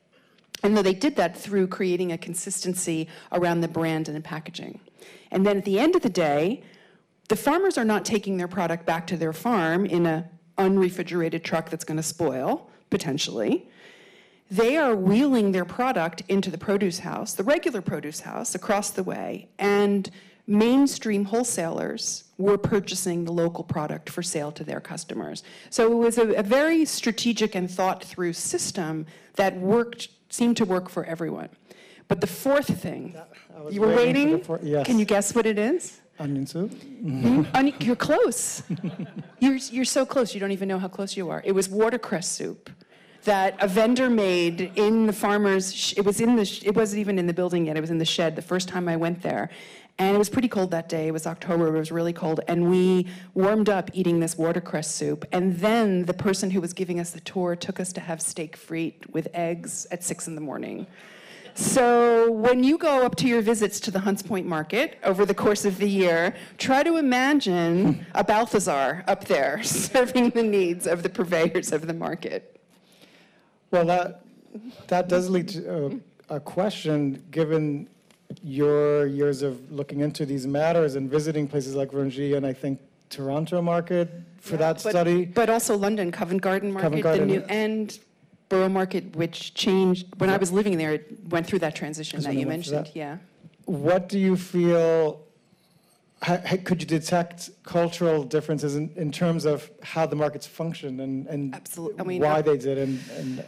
And they did that through creating a consistency around the brand and the packaging. And then at the end of the day, the farmers are not taking their product back to their farm in a unrefrigerated truck that's going to spoil, potentially. They are wheeling their product into the produce house, the regular produce house across the way, and mainstream wholesalers were purchasing the local product for sale to their customers. So it was a, a very strategic and thought-through system that worked seemed to work for everyone. But the fourth thing, was you were waiting waiting? for the four- yes. Can you guess what it is? Onion soup? Mm, onion- you're close. You're, you're so close, you don't even know how close you are. It was watercress soup that a vendor made in the farmer's, sh- it was in the, sh- it wasn't even in the building yet, it was in the shed the first time I went there. And it was pretty cold that day, it was October, it was really cold, and we warmed up eating this watercress soup. And then the person who was giving us the tour took us to have steak frite with eggs at six in the morning. So when you go up to your visits to the Hunts Point Market over the course of the year, try to imagine a Balthazar up there serving the needs of the purveyors of the market. Well, that that does lead to a, a question, given your years of looking into these matters and visiting places like Rungis and I think Toronto Market for that But, study. but also London, Covent Garden Market, Covent Garden. the new, and Borough Market, which changed, when I was living there, it went through that transition That's that when you it went through mentioned, that. yeah. What do you feel, how, how- could you detect cultural differences in, in terms of how the markets function and, and Absolutely. I mean, why uh, they did? And, and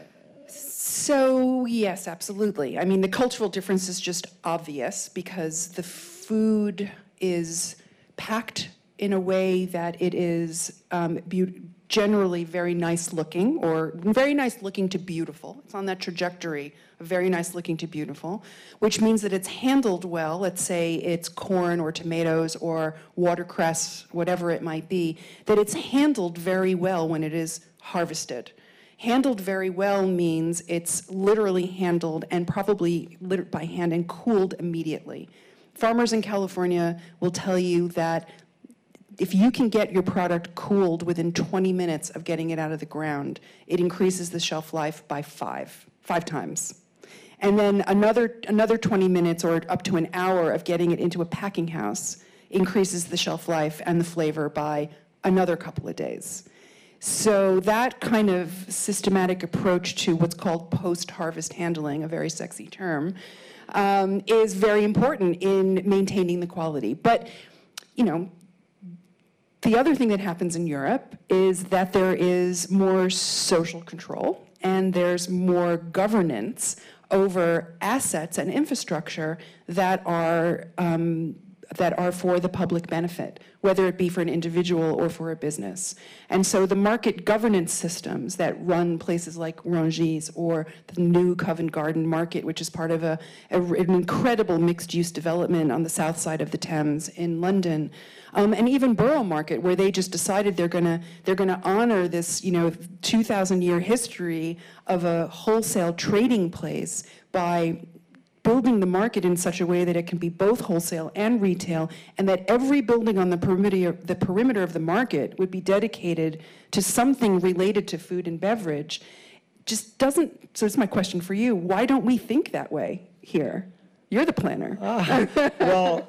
So, yes, absolutely. I mean, the cultural difference is just obvious because the food is packed in a way that it is um, be- generally very nice looking, or very nice looking to beautiful. It's on that trajectory of very nice looking to beautiful, which means that it's handled well. Let's say it's corn or tomatoes or watercress, whatever it might be, that it's handled very well when it is harvested. Handled very well means it's literally handled and probably lit- by hand and cooled immediately. Farmers in California will tell you that if you can get your product cooled within twenty minutes of getting it out of the ground, it increases the shelf life by five, five times. And then another, another twenty minutes or up to an hour of getting it into a packing house increases the shelf life and the flavor by another couple of days. So that kind of systematic approach to what's called post-harvest handling, a very sexy term, um, is very important in maintaining the quality. But, you know, the other thing that happens in Europe is that there is more social control and there's more governance over assets and infrastructure that are um, that are for the public benefit, whether it be for an individual or for a business. And so the market governance systems that run places like Rungis or the new Covent Garden Market, which is part of a, a, an incredible mixed-use development on the south side of the Thames in London, um, and even Borough Market, where they just decided they're gonna they're gonna honor this, you know, two thousand year history of a wholesale trading place by building the market in such a way that it can be both wholesale and retail, and that every building on the perimeter, the perimeter of the market would be dedicated to something related to food and beverage, just doesn't, so it's my question for you, why don't we think that way here? You're the planner. Ah, well,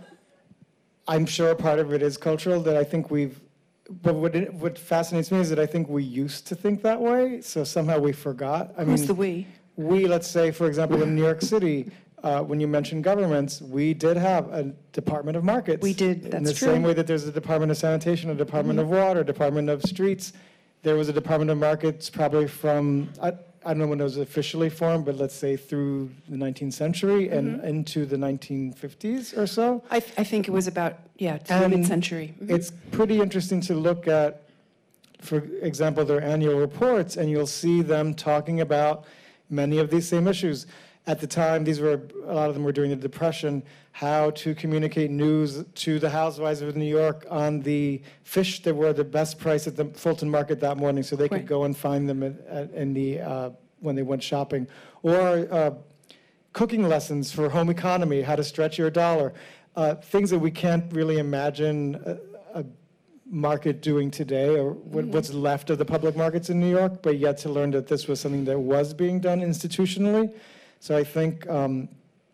I'm sure part of it is cultural, that I think we've, but what, it, what fascinates me is that I think we used to think that way, so somehow we forgot. I Who's mean, the we? We, let's say, for example, in New York City, Uh, when you mentioned governments, we did have a Department of Markets. We did, that's In the true. same way that there's a Department of Sanitation, a Department Mhm. of Water, Department of Streets, there was a Department of Markets probably from, I, I don't know when it was officially formed, but let's say through the nineteenth century and Mhm. into the nineteen fifties or so. I, th- I think it was about, yeah, to the And mid-century. Mhm. It's pretty interesting to look at, for example, their annual reports, and you'll see them talking about many of these same issues. At the time, these were, a lot of them were during the Depression, how to communicate news to the housewives of New York on the fish that were the best price at the Fulton Market that morning, so they could Right. go and find them at, at, in the, uh, when they went shopping. Or uh, cooking lessons for home economy, how to stretch your dollar. Uh, things that we can't really imagine a, a market doing today, or what, Mhm. what's left of the public markets in New York, but yet to learn that this was something that was being done institutionally. So I think um,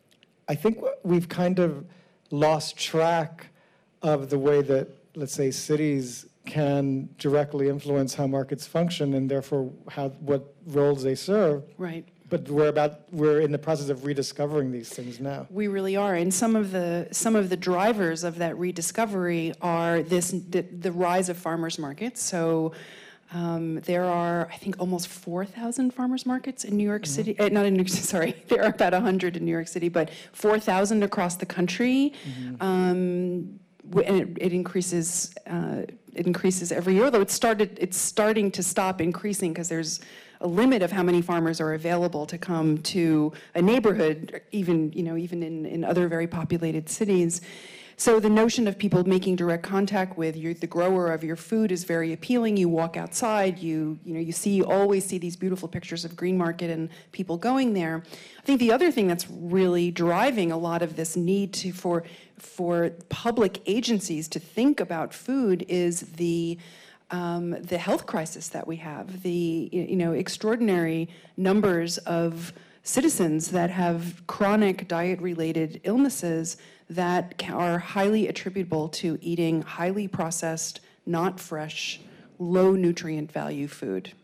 I think we've kind of lost track of the way that, let's say, cities can directly influence how markets function and therefore how what roles they serve. Right. But we're about we're in the process of rediscovering these things now. We really are, and some of the some of the drivers of that rediscovery are this the, the rise of farmers markets. So, Um, there are, I think, almost four thousand farmers markets in New York City. Uh, not in New York City, sorry. There are about one hundred in New York City, but four thousand across the country. Mm-hmm. Um, w- and it, it increases. Uh, it increases every year. Although it started, it's starting to stop increasing because there's a limit of how many farmers are available to come to a neighborhood, even you know, even in, in other very populated cities. So the notion of people making direct contact with you, the grower of your food, is very appealing. You walk outside, you you know, you see, you always see these beautiful pictures of Green Market and people going there. I think the other thing that's really driving a lot of this need to for for public agencies to think about food is the um, the health crisis that we have. The you know extraordinary numbers of citizens that have chronic diet-related illnesses that are highly attributable to eating highly processed, not fresh, low nutrient value food.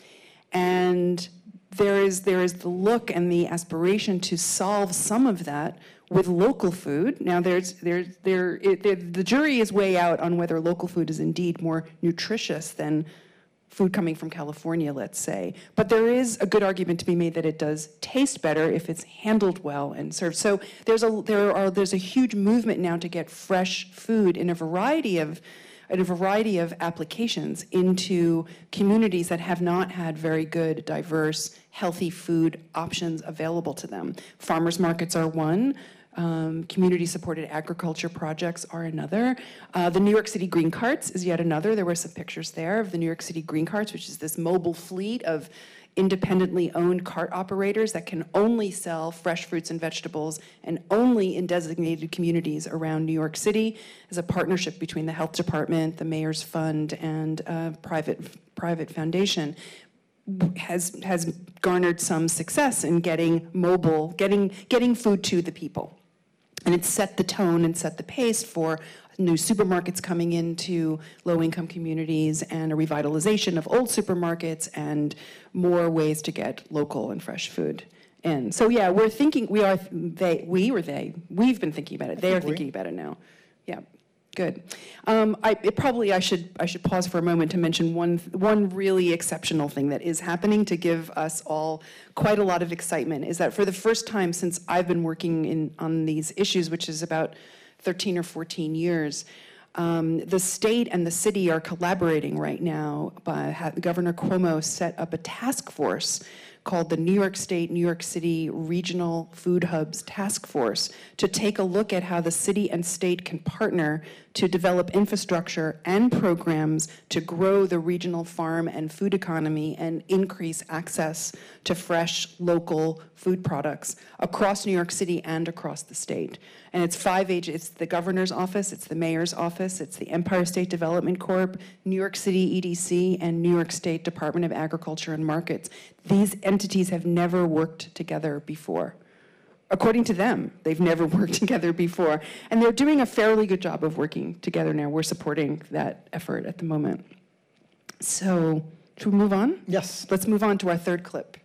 And there is there is the look and the aspiration to solve some of that with local food. Now, there's there's there it, there the jury is way out on whether local food is indeed more nutritious than food coming from California, let's say. But there is a good argument to be made that it does taste better if it's handled well and served. So there's a there are there's a huge movement now to get fresh food in a variety of in a variety of applications into communities that have not had very good, diverse, healthy food options available to them. Farmers markets are one. Um, community-supported agriculture projects are another. Uh, the New York City Green Carts is yet another. There were some pictures there of the New York City Green Carts, which is this mobile fleet of independently owned cart operators that can only sell fresh fruits and vegetables and only in designated communities around New York City, as a partnership between the health department, the mayor's fund, and a private private foundation. has has garnered some success in getting mobile, getting getting food to the people. And it's set the tone and set the pace for new supermarkets coming into low-income communities and a revitalization of old supermarkets and more ways to get local and fresh food in. So yeah, we're thinking, we are, they, we or they, we've been thinking about it. They are thinking about it now. Yeah. Good. Um, I, it probably I should I should pause for a moment to mention one one really exceptional thing that is happening to give us all quite a lot of excitement. Is that for the first time since I've been working in on these issues, which is about thirteen or fourteen years, um, the state and the city are collaborating right now. By, Governor Cuomo set up a task force called the New York State, New York City Regional Food Hubs Task Force to take a look at how the city and state can partner to develop infrastructure and programs to grow the regional farm and food economy and increase access to fresh, local food products across New York City and across the state. And it's five age, it's the governor's office, it's the mayor's office, it's the Empire State Development Corp, New York City E D C, and New York State Department of Agriculture and Markets. These entities have never worked together before. According to them, they've never worked together before. And they're doing a fairly good job of working together now. We're supporting that effort at the moment. So, should we move on? Yes. Let's move on to our third clip.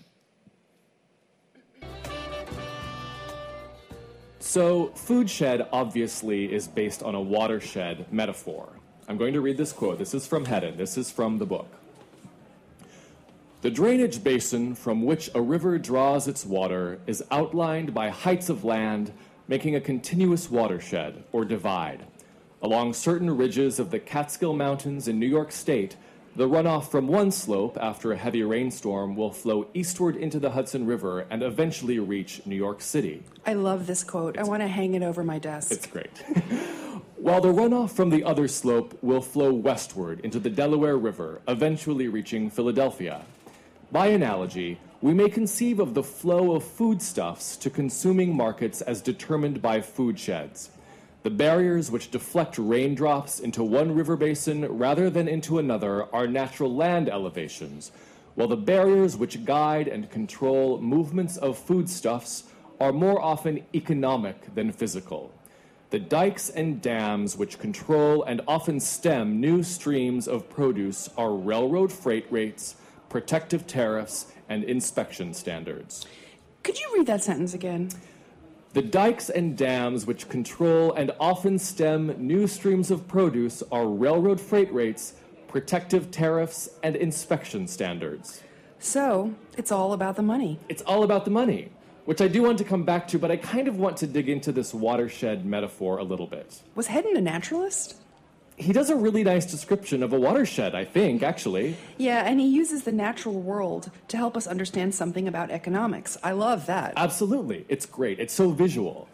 So, food shed obviously is based on a watershed metaphor. I'm going to read this quote. This is from Hedden. This is from the book. The drainage basin from which a river draws its water is outlined by heights of land, making a continuous watershed, or divide. Along certain ridges of the Catskill Mountains in New York State, the runoff from one slope after a heavy rainstorm will flow eastward into the Hudson River and eventually reach New York City. I love this quote. It's, I want to hang it over my desk. It's great. While the runoff from the other slope will flow westward into the Delaware River, eventually reaching Philadelphia. By analogy, we may conceive of the flow of foodstuffs to consuming markets as determined by food sheds. The barriers which deflect raindrops into one river basin rather than into another are natural land elevations, while the barriers which guide and control movements of foodstuffs are more often economic than physical. The dikes and dams which control and often stem new streams of produce are railroad freight rates, protective tariffs, and inspection standards. Could you read that sentence again? The dikes and dams which control and often stem new streams of produce are railroad freight rates, protective tariffs, and inspection standards. So, it's all about the money. It's all about the money, which I do want to come back to, but I kind of want to dig into this watershed metaphor a little bit. Was Hedden a naturalist? He does a really nice description of a watershed, I think, actually. Yeah, and he uses the natural world to help us understand something about economics. I love that. Absolutely. It's great. It's so visual.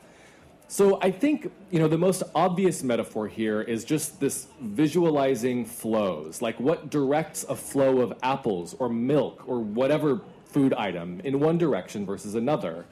So I think, you know, the most obvious metaphor here is just this visualizing flows, like what directs a flow of apples or milk or whatever food item in one direction versus another.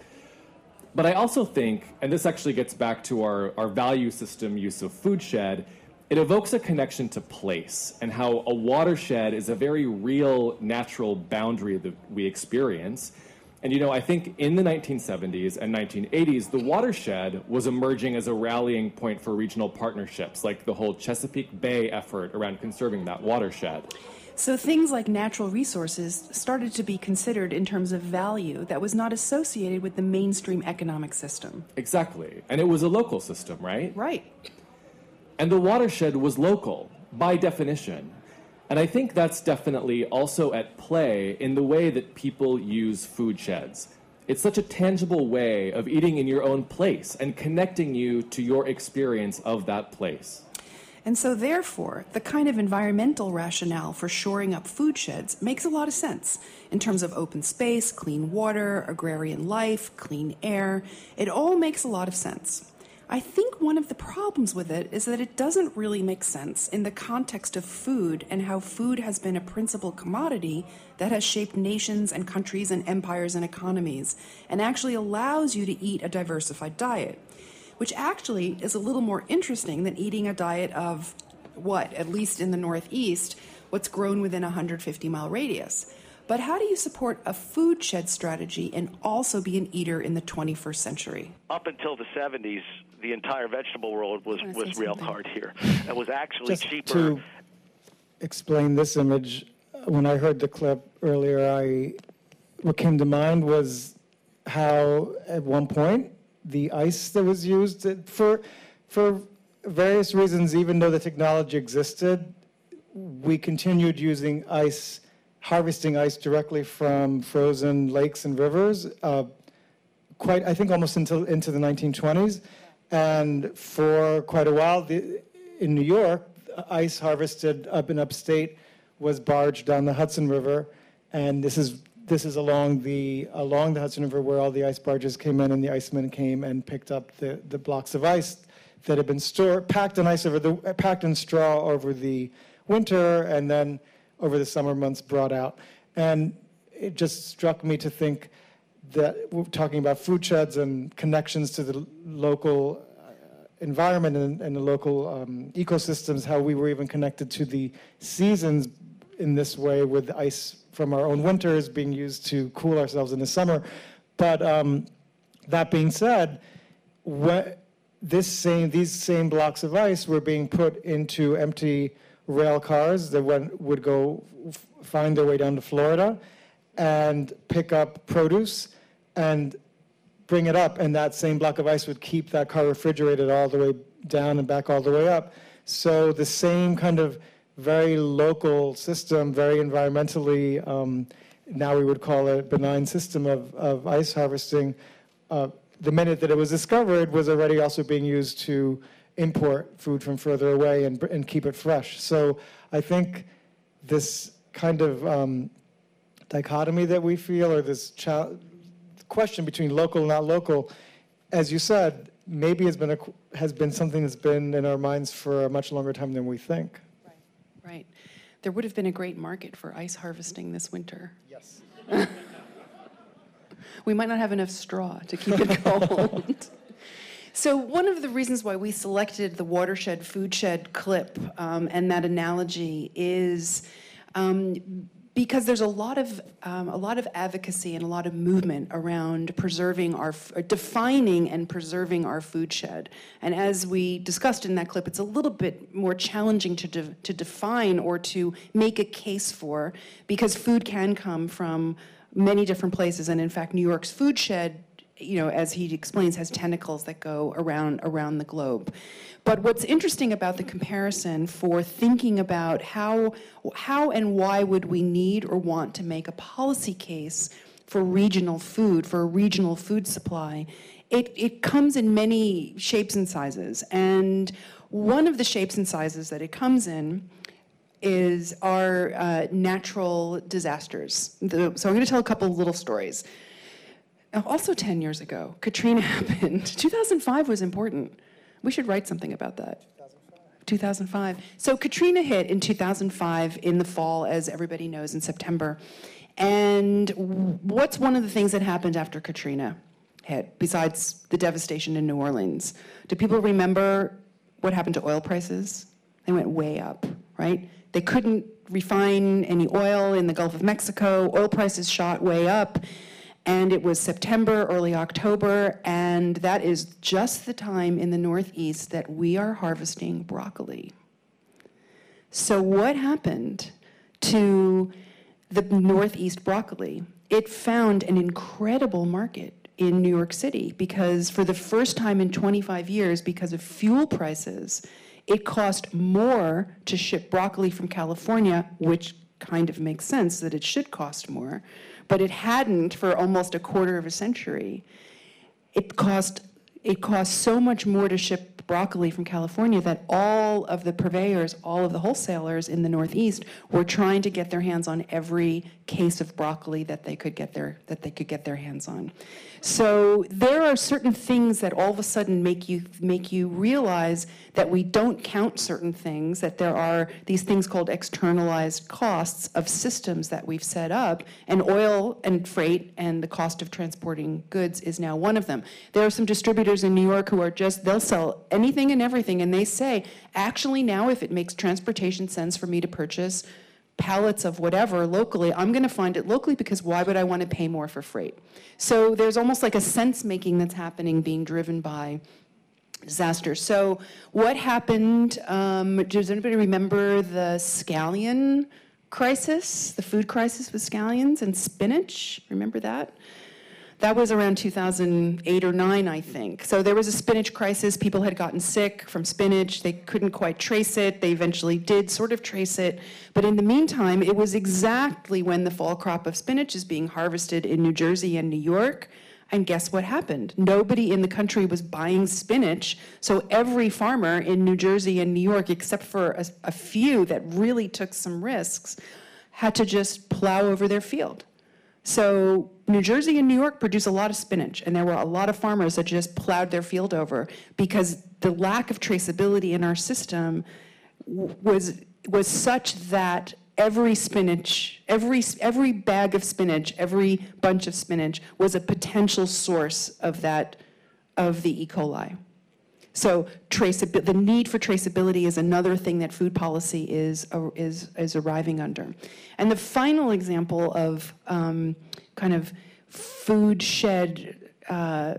But I also think, and this actually gets back to our, our value system use of food shed, it evokes a connection to place and how a watershed is a very real, natural boundary that we experience. And, you know, I think in the nineteen seventies and nineteen eighties, the watershed was emerging as a rallying point for regional partnerships, like the whole Chesapeake Bay effort around conserving that watershed. So things like natural resources started to be considered in terms of value that was not associated with the mainstream economic system. Exactly. And it was a local system, right? Right. And the watershed was local, by definition. And I think that's definitely also at play in the way that people use food sheds. It's such a tangible way of eating in your own place and connecting you to your experience of that place. And so therefore, the kind of environmental rationale for shoring up food sheds makes a lot of sense in terms of open space, clean water, agrarian life, clean air. It all makes a lot of sense. I think one of the problems with it is that it doesn't really make sense in the context of food and how food has been a principal commodity that has shaped nations and countries and empires and economies and actually allows you to eat a diversified diet, which actually is a little more interesting than eating a diet of what, at least in the Northeast, what's grown within a one hundred fifty mile radius. But how do you support a food shed strategy and also be an eater in the twenty-first century? Up until the seventies, the entire vegetable world was, was rail card here. It was actually Just cheaper. to explain this image, when I heard the clip earlier, I what came to mind was how at one point the ice that was used for for various reasons, even though the technology existed, we continued using ice, harvesting ice directly from frozen lakes and rivers, uh, quite, I think, almost until into the nineteen twenties. And for quite a while, the, in New York, ice harvested up in upstate was barged down the Hudson River, and this is this is along the along the Hudson River where all the ice barges came in, and the icemen came and picked up the, the blocks of ice that had been stored, packed in ice over the packed in straw over the winter, and then over the summer months brought out. And it just struck me to think that we're talking about food sheds and connections to the local environment and, and the local um, ecosystems, how we were even connected to the seasons in this way with ice from our own winters being used to cool ourselves in the summer. But um, that being said, what, this same, these same blocks of ice were being put into empty rail cars that went, would go f- find their way down to Florida and pick up produce and bring it up, and that same block of ice would keep that car refrigerated all the way down and back all the way up. So the same kind of very local system, very environmentally, um, now we would call it benign system of, of ice harvesting, uh, the minute that it was discovered was already also being used to import food from further away and, and keep it fresh. So I think this kind of um, dichotomy that we feel, or this cha- question between local and not local, as you said, maybe has been a, has been something that's been in our minds for a much longer time than we think. Right, right. There would have been a great market for ice harvesting this winter. Yes. We might not have enough straw to keep it cold. So one of the reasons why we selected the watershed food shed clip um, and that analogy is um, because there's a lot of um, a lot of advocacy and a lot of movement around preserving our, or defining and preserving our food shed. And as we discussed in that clip, it's a little bit more challenging to de- to define or to make a case for, because food can come from many different places. And in fact, New York's food shed you know, as he explains, has tentacles that go around around the globe. But what's interesting about the comparison for thinking about how how and why would we need or want to make a policy case for regional food, for a regional food supply, it, it comes in many shapes and sizes. And one of the shapes and sizes that it comes in is our uh, natural disasters. The, so I'm going to tell a couple of little stories. Now, also ten years ago, Katrina happened. two thousand five was important. We should write something about that. two thousand five. So Katrina hit in two thousand five in the fall, as everybody knows, in September. And what's one of the things that happened after Katrina hit, besides the devastation in New Orleans? Do people remember what happened to oil prices? They went way up, right? They couldn't refine any oil in the Gulf of Mexico. Oil prices shot way up. And it was September, early October, and that is just the time in the Northeast that we are harvesting broccoli. So what happened to the Northeast broccoli? It found an incredible market in New York City because for the first time in twenty-five years, because of fuel prices, it cost more to ship broccoli from California, which kind of makes sense that it should cost more, but it hadn't for almost a quarter of a century. It cost, it cost so much more to ship broccoli from California that all of the purveyors, all of the wholesalers in the Northeast were trying to get their hands on every case of broccoli that they could get their, that they could get their hands on. So there are certain things that all of a sudden make you, make you realize that we don't count certain things, that there are these things called externalized costs of systems that we've set up, and oil and freight and the cost of transporting goods is now one of them. There are some distributors in New York who are just, they'll sell anything and everything, and they say, actually now if it makes transportation sense for me to purchase pallets of whatever locally, I'm going to find it locally because why would I want to pay more for freight? So there's almost like a sense-making that's happening being driven by disaster. So what happened, um, does anybody remember the scallion crisis, the food crisis with scallions and spinach? Remember that? That was around two thousand eight or nine, I think. So there was a spinach crisis. People had gotten sick from spinach. They couldn't quite trace it. They eventually did sort of trace it. But in the meantime, it was exactly when the fall crop of spinach is being harvested in New Jersey and New York. And guess what happened? Nobody in the country was buying spinach. So every farmer in New Jersey and New York, except for a, a few that really took some risks, had to just plow over their field. So New Jersey and New York produce a lot of spinach, and there were a lot of farmers that just plowed their field over because the lack of traceability in our system was was such that every spinach, every every bag of spinach, every bunch of spinach was a potential source of that of the E. coli. So traceability, the need for traceability is another thing that food policy is, is, is arriving under. And the final example of um, kind of food shed, uh,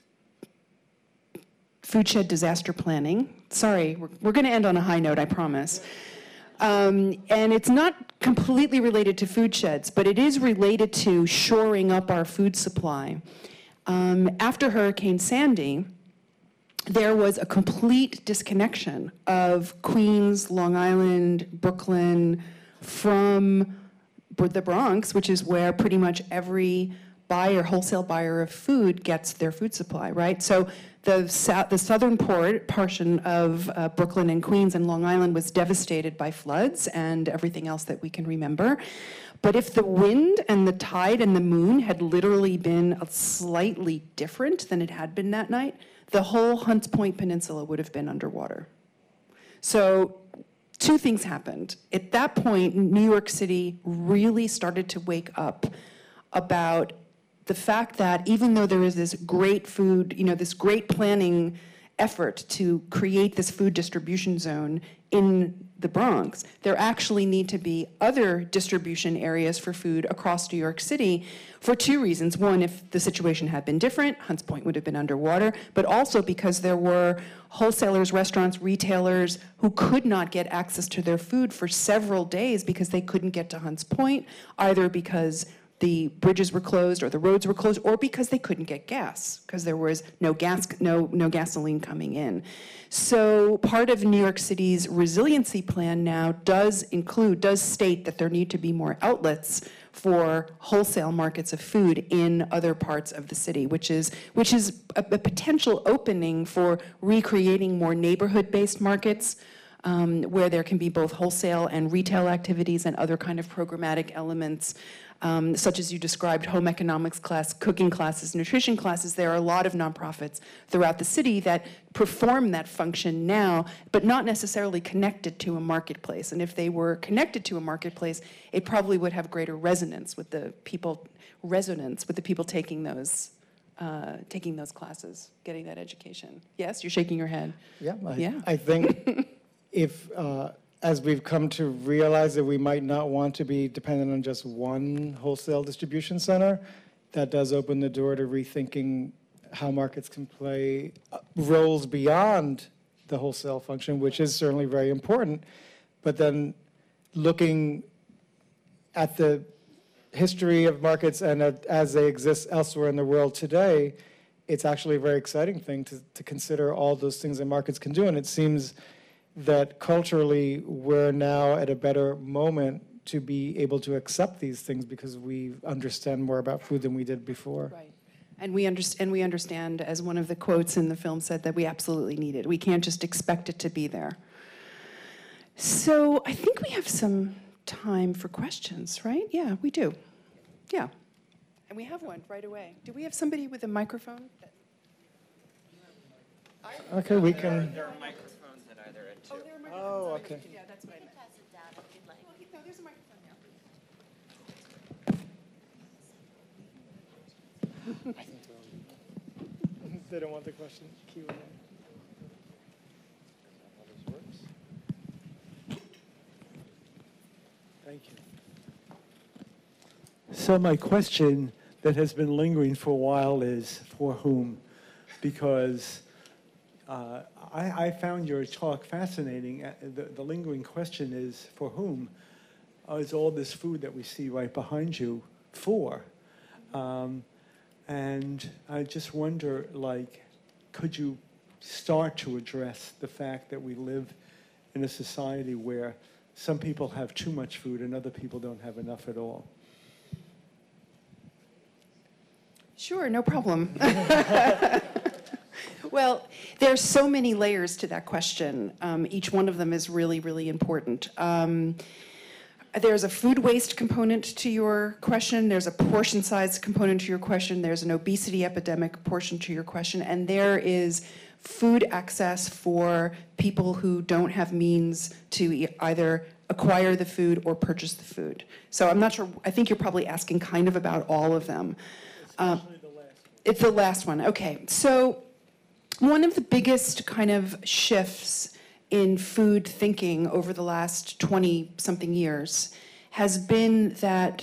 food shed disaster planning. Sorry, we're, we're going to end on a high note, I promise. Um, and it's not completely related to food sheds, but it is related to shoring up our food supply. Um, after Hurricane Sandy, there was a complete disconnection of Queens, Long Island, Brooklyn from the Bronx, which is where pretty much every buyer, wholesale buyer of food gets their food supply, right? So the, south, the southern port, portion of uh, Brooklyn and Queens and Long Island was devastated by floods and everything else that we can remember. But if the wind and the tide and the moon had literally been slightly different than it had been that night, the whole Hunts Point Peninsula would have been underwater. So two things happened. At that point, New York City really started to wake up about the fact that even though there is this great food, you know, this great planning effort to create this food distribution zone in the Bronx, there actually need to be other distribution areas for food across New York City for two reasons. One, if the situation had been different, Hunts Point would have been underwater, but also because there were wholesalers, restaurants, retailers who could not get access to their food for several days because they couldn't get to Hunts Point, either because the bridges were closed or the roads were closed, or because they couldn't get gas, because there was no gas, no, no gasoline coming in. So part of New York City's resiliency plan now does include, does state that there need to be more outlets for wholesale markets of food in other parts of the city, which is which is a, a potential opening for recreating more neighborhood-based markets, um, where there can be both wholesale and retail activities and other kind of programmatic elements. Um, such as you described, home economics class, cooking classes, nutrition classes. There are a lot of nonprofits throughout the city that perform that function now, but not necessarily connected to a marketplace. And if they were connected to a marketplace, it probably would have greater resonance with the people, resonance with the people taking those, uh, taking those classes, getting that education. Yes, you're shaking your head. Yeah, I, yeah. I think if. Uh, as we've come to realize that we might not want to be dependent on just one wholesale distribution center, that does open the door to rethinking how markets can play roles beyond the wholesale function, which is certainly very important. But then looking at the history of markets and at, as they exist elsewhere in the world today, it's actually a very exciting thing to, to consider all those things that markets can do. And it seems that culturally we're now at a better moment to be able to accept these things because we understand more about food than we did before. Right. And we, understand, and we understand, as one of the quotes in the film said, that we absolutely need it. We can't just expect it to be there. So I think we have some time for questions, right? Yeah, we do. Yeah. And we have one right away. Do we have somebody with a microphone? Okay, we can. There are microphones at either end, too. Oh, there are microphones. Oh, okay. Yeah, that's what I meant. Pass it down if you'd like. No, there's a microphone now. They don't want the question. Q and A. Thank you. So my question that has been lingering for a while is, for whom? Because uh, I, I found your talk fascinating. Uh, the, the lingering question is, for whom uh, is all this food that we see right behind you for? Um, and I just wonder, like, could you start to address the fact that we live in a society where some people have too much food and other people don't have enough at all? Sure, no problem. Well, there's so many layers to that question. Um, each one of them is really, really important. Um, there's a food waste component to your question. There's a portion size component to your question. There's an obesity epidemic portion to your question. And there is food access for people who don't have means to e- either acquire the food or purchase the food. So I'm not sure, I think you're probably asking kind of about all of them. Um, it's the last one, okay. So one of the biggest kind of shifts in food thinking over the last twenty-something years has been that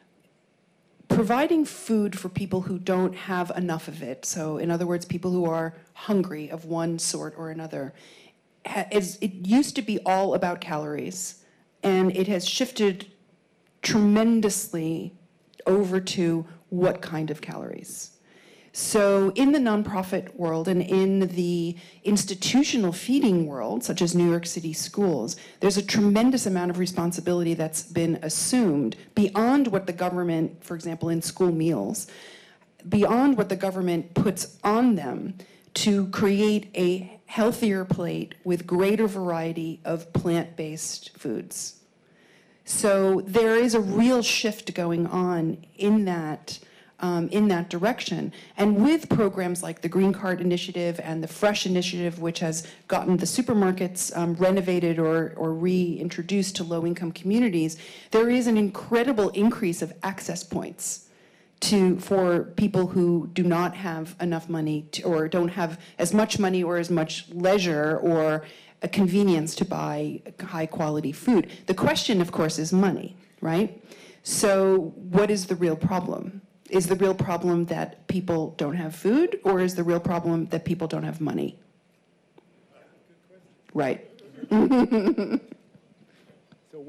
providing food for people who don't have enough of it, so in other words, people who are hungry of one sort or another, is, it used to be all about calories, and it has shifted tremendously over to what kind of calories. So in the nonprofit world and in the institutional feeding world, such as New York City schools, there's a tremendous amount of responsibility that's been assumed beyond what the government, for example, in school meals, beyond what the government puts on them to create a healthier plate with greater variety of plant-based foods. So there is a real shift going on in that Um, in that direction. And with programs like the Green Cart Initiative and the Fresh Initiative, which has gotten the supermarkets um, renovated or, or reintroduced to low-income communities, there is an incredible increase of access points to for people who do not have enough money to, or don't have as much money or as much leisure or a convenience to buy high-quality food. The question, of course, is money, right? So what is the real problem? Is the real problem that people don't have food, or is the real problem that people don't have money? Right. So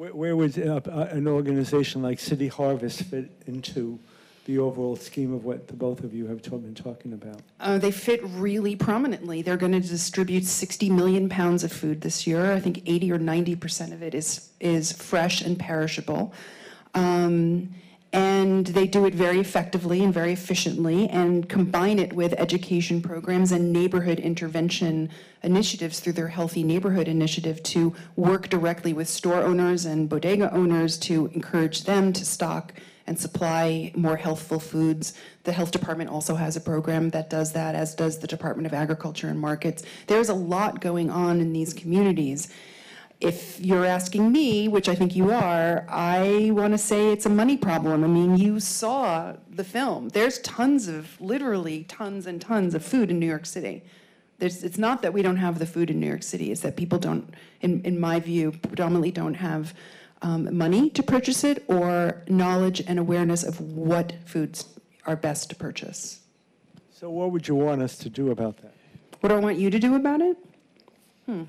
Where, where would uh, uh, an organization like City Harvest fit into the overall scheme of what the both of you have ta- been talking about? Uh, they fit really prominently. They're going to distribute sixty million pounds of food this year. I think eighty or ninety percent of it is, is fresh and perishable. Um, and they do it very effectively and very efficiently and combine it with education programs and neighborhood intervention initiatives through their Healthy Neighborhood Initiative to work directly with store owners and bodega owners to encourage them to stock and supply more healthful foods. The health department also has a program that does that, as does the Department of Agriculture and Markets. There's a lot going on in these communities. If you're asking me, which I think you are, I want to say it's a money problem. I mean, you saw the film. There's tons of, literally tons and tons of food in New York City. There's, it's not that we don't have the food in New York City, it's that people don't, in, in my view, predominantly don't have Um, money to purchase it or knowledge and awareness of what foods are best to purchase. So what would you want us to do about that? What do I want you to do about it? Hmm.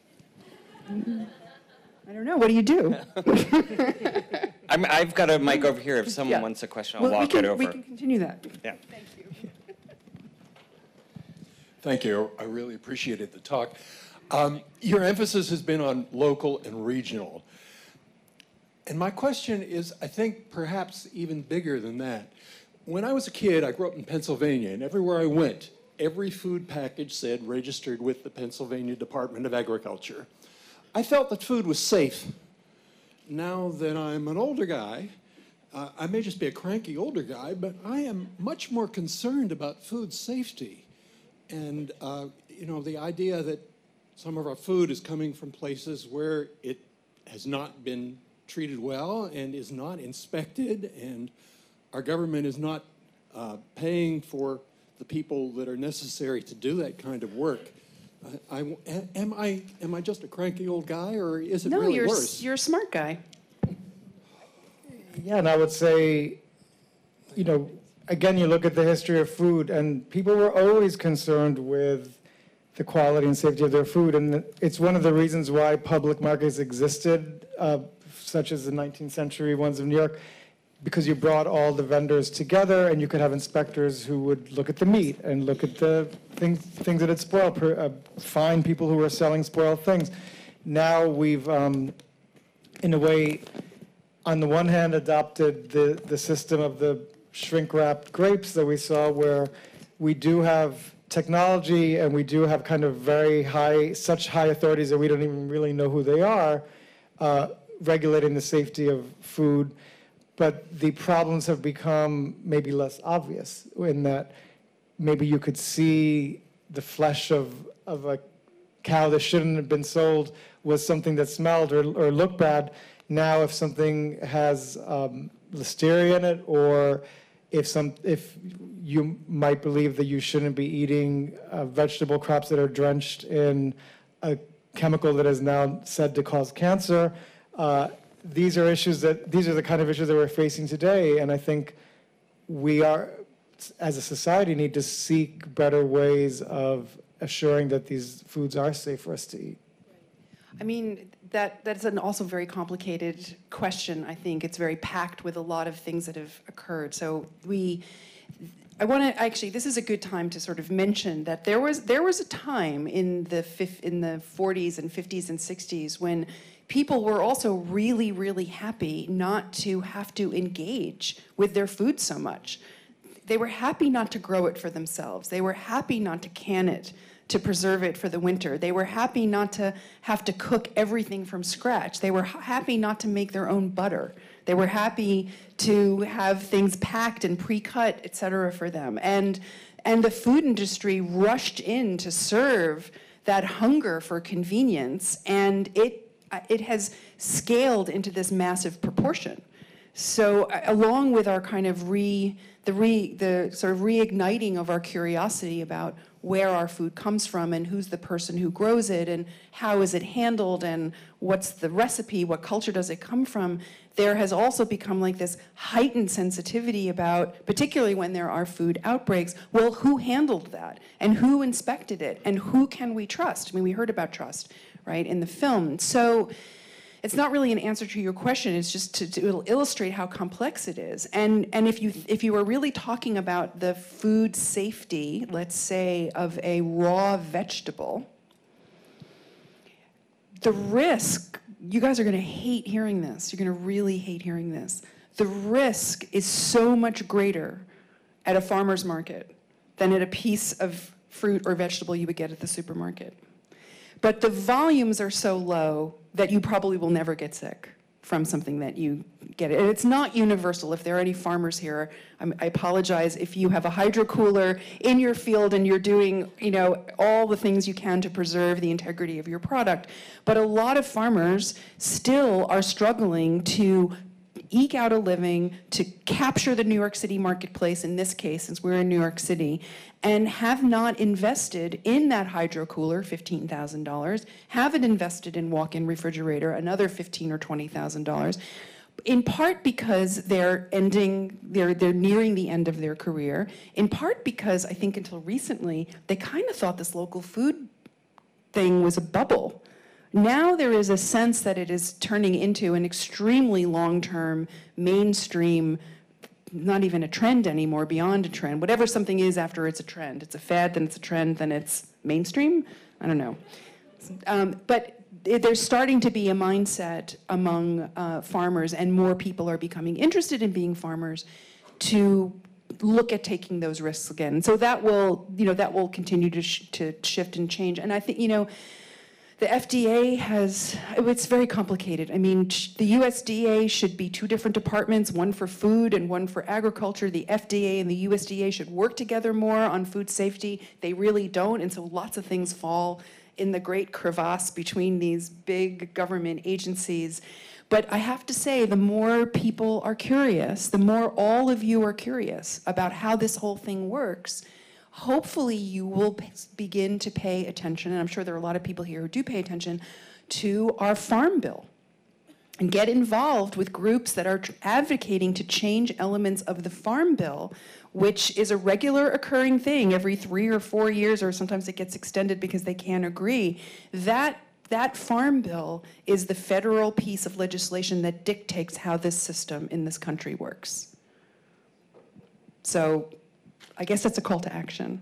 I don't know. What do you do? I'm, I've got a mic over here. If someone Yeah. wants a question, I'll Well, we walk can- it over. We can continue that. Yeah. Thank you. Thank you. I really appreciated the talk. Um, your emphasis has been on local and regional. And my question is, I think, perhaps even bigger than that. When I was a kid, I grew up in Pennsylvania, and everywhere I went, every food package said registered with the Pennsylvania Department of Agriculture. I felt that food was safe. Now that I'm an older guy, uh, I may just be a cranky older guy, but I am much more concerned about food safety. And, uh, you know, the idea that some of our food is coming from places where it has not been treated well and is not inspected, and our government is not uh, paying for the people that are necessary to do that kind of work. I, I, am I am I just a cranky old guy, or is it No, really you're, worse? you're a smart guy. Yeah, and I would say, you know, again, you look at the history of food, and people were always concerned with the quality and safety of their food, and it's one of the reasons why public markets existed, uh, such as the nineteenth century ones of New York, because you brought all the vendors together, and you could have inspectors who would look at the meat and look at the things things that had spoiled, per, uh, find people who were selling spoiled things. Now we've, um, in a way, on the one hand, adopted the, the system of the shrink-wrapped grapes that we saw, where we do have technology and we do have kind of very high, such high authorities that we don't even really know who they are, uh, regulating the safety of food. But the problems have become maybe less obvious in that maybe you could see the flesh of, of a cow that shouldn't have been sold was something that smelled or, or looked bad. Now, if something has um, listeria in it, or if some, if you might believe that you shouldn't be eating uh, vegetable crops that are drenched in a chemical that is now said to cause cancer, uh, these are issues that, these are the kind of issues that we're facing today, and I think we are, as a society, need to seek better ways of assuring that these foods are safe for us to eat. I mean, that that's an also very complicated question. I think it's very packed with a lot of things that have occurred. So we, I want to actually, this is a good time to sort of mention that there was there was a time in the fif, in the forties and fifties and sixties when people were also really, really happy not to have to engage with their food so much. They were happy not to grow it for themselves. They were happy not to can it, to preserve it for the winter. They were happy not to have to cook everything from scratch. They were happy not to make their own butter. They were happy to have things packed and pre-cut, et cetera, for them. And, and the food industry rushed in to serve that hunger for convenience, and it it has scaled into this massive proportion. So uh, along with our kind of re, the re, the sort of reigniting of our curiosity about where our food comes from and who's the person who grows it and how is it handled and what's the recipe, what culture does it come from, there has also become like this heightened sensitivity about, particularly when there are food outbreaks, well, who handled that and who inspected it and who can we trust? I mean, we heard about trust, right, in the film. So it's not really an answer to your question. It's just to, to illustrate how complex it is. And and if you if you are really talking about the food safety, let's say, of a raw vegetable, the risk, you guys are going to hate hearing this. You're going to really hate hearing this. The risk is so much greater at a farmer's market than at a piece of fruit or vegetable you would get at the supermarket. But the volumes are so low that you probably will never get sick from something that you get. And it's not universal. If there are any farmers here, I'm, I apologize if you have a hydro cooler in your field and you're doing, you know, all the things you can to preserve the integrity of your product. But a lot of farmers still are struggling to eke out a living, to capture the New York City marketplace, in this case, since we're in New York City, and have not invested in that hydro cooler, fifteen thousand dollars, haven't invested in walk-in refrigerator, another fifteen thousand dollars or twenty thousand dollars, in part because they're ending, they're, they're nearing the end of their career, in part because I think until recently, they kind of thought this local food thing was a bubble. Now there is a sense that it is turning into an extremely long-term, mainstream, not even a trend anymore, beyond a trend. Whatever something is after it's a trend. It's a fad, then it's a trend, then it's mainstream? I don't know. Um, but there's starting to be a mindset among uh, farmers, and more people are becoming interested in being farmers, to look at taking those risks again. So that will, you know, that will continue to, sh to shift and change. And I think, you know, the F D A has, it's very complicated. I mean, the U S D A should be two different departments, one for food and one for agriculture. The F D A and the U S D A should work together more on food safety. They really don't, and so lots of things fall in the great crevasse between these big government agencies. But I have to say, the more people are curious, the more all of you are curious about how this whole thing works, hopefully you will begin to pay attention, and I'm sure there are a lot of people here who do pay attention, to our farm bill, and get involved with groups that are advocating to change elements of the farm bill, which is a regular occurring thing every three or four years, or sometimes it gets extended because they can't agree. That, that farm bill is the federal piece of legislation that dictates how this system in this country works. So I guess that's a call to action.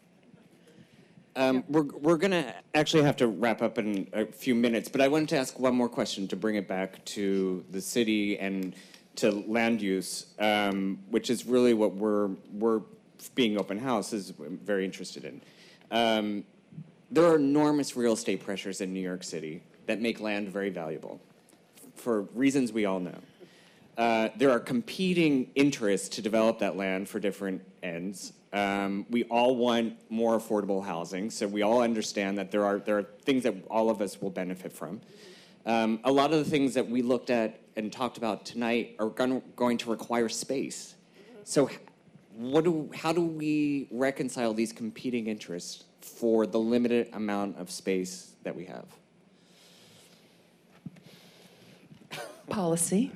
Um, we're we're going to actually have to wrap up in a few minutes, but I wanted to ask one more question to bring it back to the city and to land use, um, which is really what we're we're being open house is very interested in. Um, there are enormous real estate pressures in New York City that make land very valuable, for reasons we all know. Uh, there are competing interests to develop that land for different ends. Um, we all want more affordable housing, so we all understand that there are there are things that all of us will benefit from. Um, a lot of the things that we looked at and talked about tonight are going, going to require space. So, what do how do we reconcile these competing interests for the limited amount of space that we have? Policy.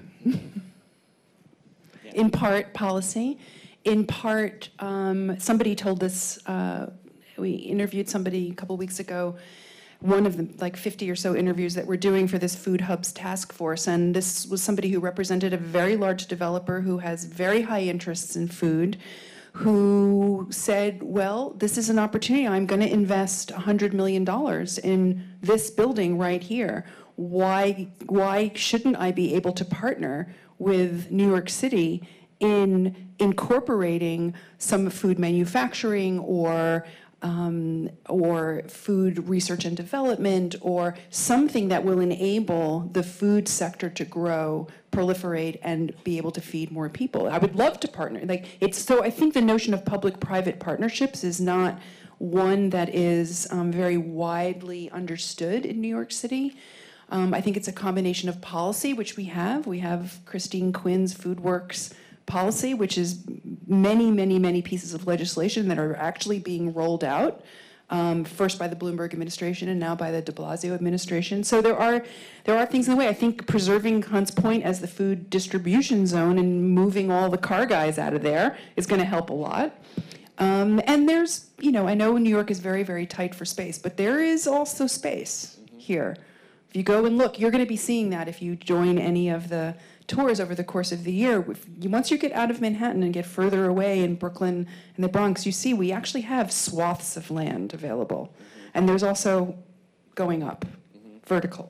In part, policy. In part, um, somebody told us, uh, we interviewed somebody a couple weeks ago, one of the like fifty or so interviews that we're doing for this Food Hubs task force, and this was somebody who represented a very large developer who has very high interests in food, who said, well, this is an opportunity. I'm going to invest one hundred million dollars in this building right here. Why, why shouldn't I be able to partner with New York City in incorporating some food manufacturing or um, or food research and development, or something that will enable the food sector to grow, proliferate, and be able to feed more people? I would love to partner. Like it's so. I think the notion of public-private partnerships is not one that is um, very widely understood in New York City. Um, I think it's a combination of policy, which we have. We have Christine Quinn's FoodWorks policy, which is many, many, many pieces of legislation that are actually being rolled out, um, first by the Bloomberg administration and now by the de Blasio administration. So there are there are things in the way. I think preserving Hunts Point as the food distribution zone and moving all the car guys out of there is going to help a lot. Um, and there's, you know, I know New York is very, very tight for space, but there is also space here If you go and look, you're going to be seeing that if you join any of the tours over the course of the year. If you, once you get out of Manhattan and get further away in Brooklyn and the Bronx, you see we actually have swaths of land available. And there's also going up, mm-hmm. vertical.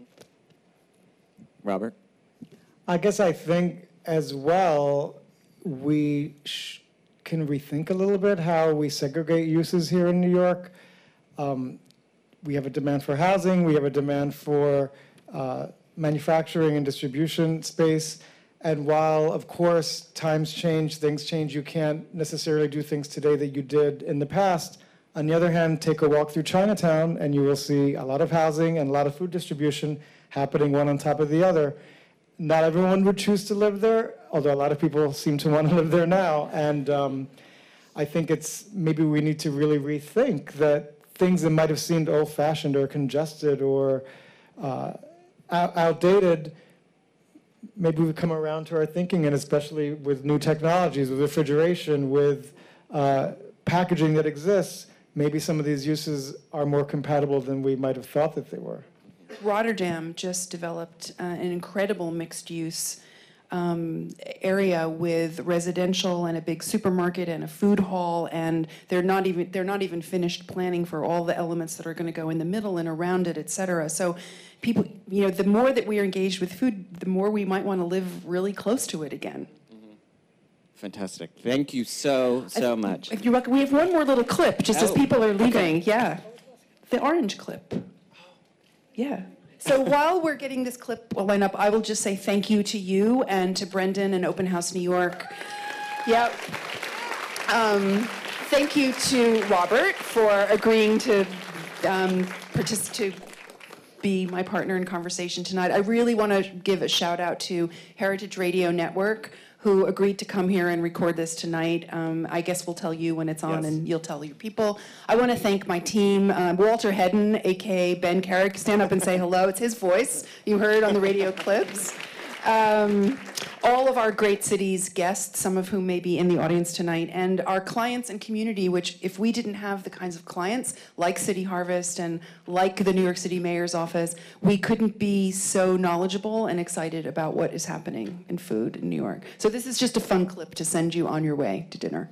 Robert? I guess I think as well, we sh- can rethink a little bit how we segregate uses here in New York. Um, we have a demand for housing, we have a demand for uh, manufacturing and distribution space. And while, of course, times change, things change, you can't necessarily do things today that you did in the past. On the other hand, take a walk through Chinatown and you will see a lot of housing and a lot of food distribution happening one on top of the other. Not everyone would choose to live there, although a lot of people seem to want to live there now. And um, I think it's maybe we need to really rethink that things that might have seemed old-fashioned or congested or uh, out- outdated, maybe we come around to our thinking, and especially with new technologies, with refrigeration, with uh, packaging that exists, maybe some of these uses are more compatible than we might have thought that they were. Rotterdam just developed uh, an incredible mixed-use um, area with residential and a big supermarket and a food hall, and they're not even they're not even finished planning for all the elements that are going to go in the middle and around it, et cetera. So, people, you know, the more that we are engaged with food, the more we might want to live really close to it again. Fantastic. Thank you so, so much. If you're welcome, we have one more little clip, just oh, as people are leaving. Okay. Yeah, the orange clip. Yeah. So while we're getting this clip lined up, I will just say thank you to you and to Brendan and Open House New York. Yep. Um, thank you to Robert for agreeing to um, participate, to be my partner in conversation tonight. I really want to give a shout out to Heritage Radio Network, who agreed to come here and record this tonight. Um, I guess we'll tell you when it's on, yes. And you'll tell your people. I want to thank my team, um, Walter Hedden, a k a. Ben Carrick. Stand up and say hello. It's his voice you heard on the radio clips. Um, all of our Great Cities guests, some of whom may be in the audience tonight, and our clients and community, which if we didn't have the kinds of clients like City Harvest and like the New York City Mayor's Office, we couldn't be so knowledgeable and excited about what is happening in food in New York. So this is just a fun clip to send you on your way to dinner.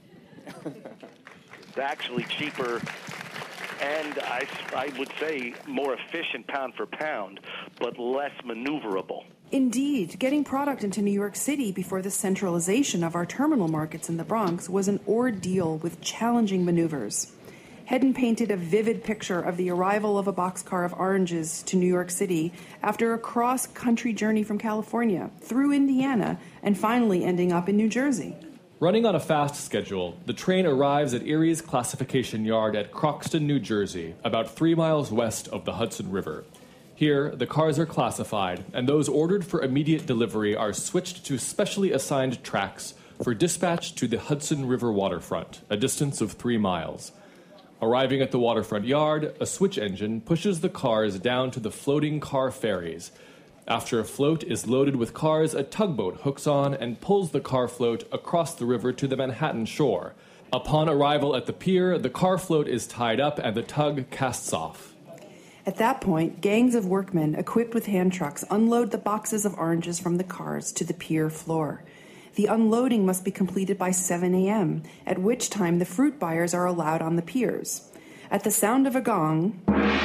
It's actually cheaper and I, I would say more efficient pound for pound, but less maneuverable. Indeed, getting product into New York City before the centralization of our terminal markets in the Bronx was an ordeal with challenging maneuvers. Hedden painted a vivid picture of the arrival of a boxcar of oranges to New York City after a cross-country journey from California, through Indiana, and finally ending up in New Jersey. Running on a fast schedule, the train arrives at Erie's classification yard at Croxton, New Jersey, about three miles west of the Hudson River. Here, the cars are classified, and those ordered for immediate delivery are switched to specially assigned tracks for dispatch to the Hudson River waterfront, a distance of three miles. Arriving at the waterfront yard, a switch engine pushes the cars down to the floating car ferries. After a float is loaded with cars, a tugboat hooks on and pulls the car float across the river to the Manhattan shore. Upon arrival at the pier, the car float is tied up and the tug casts off. At that point, gangs of workmen equipped with hand trucks unload the boxes of oranges from the cars to the pier floor. The unloading must be completed by seven a.m., at which time the fruit buyers are allowed on the piers. At the sound of a gong,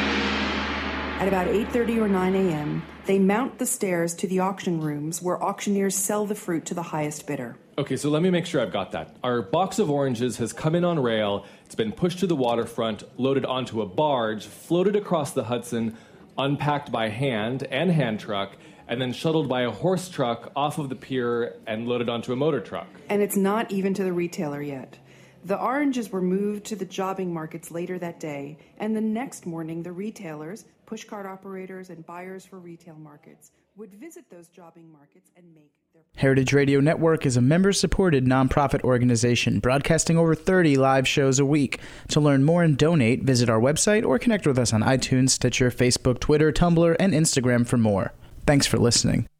at about eight thirty or nine a.m., they mount the stairs to the auction rooms where auctioneers sell the fruit to the highest bidder. Okay, so let me make sure I've got that. Our box of oranges has come in on rail, it's been pushed to the waterfront, loaded onto a barge, floated across the Hudson, unpacked by hand and hand truck, and then shuttled by a horse truck off of the pier and loaded onto a motor truck. And it's not even to the retailer yet. The oranges were moved to the jobbing markets later that day, and the next morning the retailers, pushcart operators, and buyers for retail markets would visit those jobbing markets and make their... Heritage Radio Network is a member-supported nonprofit organization broadcasting over thirty live shows a week. To learn more and donate, visit our website or connect with us on iTunes, Stitcher, Facebook, Twitter, Tumblr, and Instagram for more. Thanks for listening.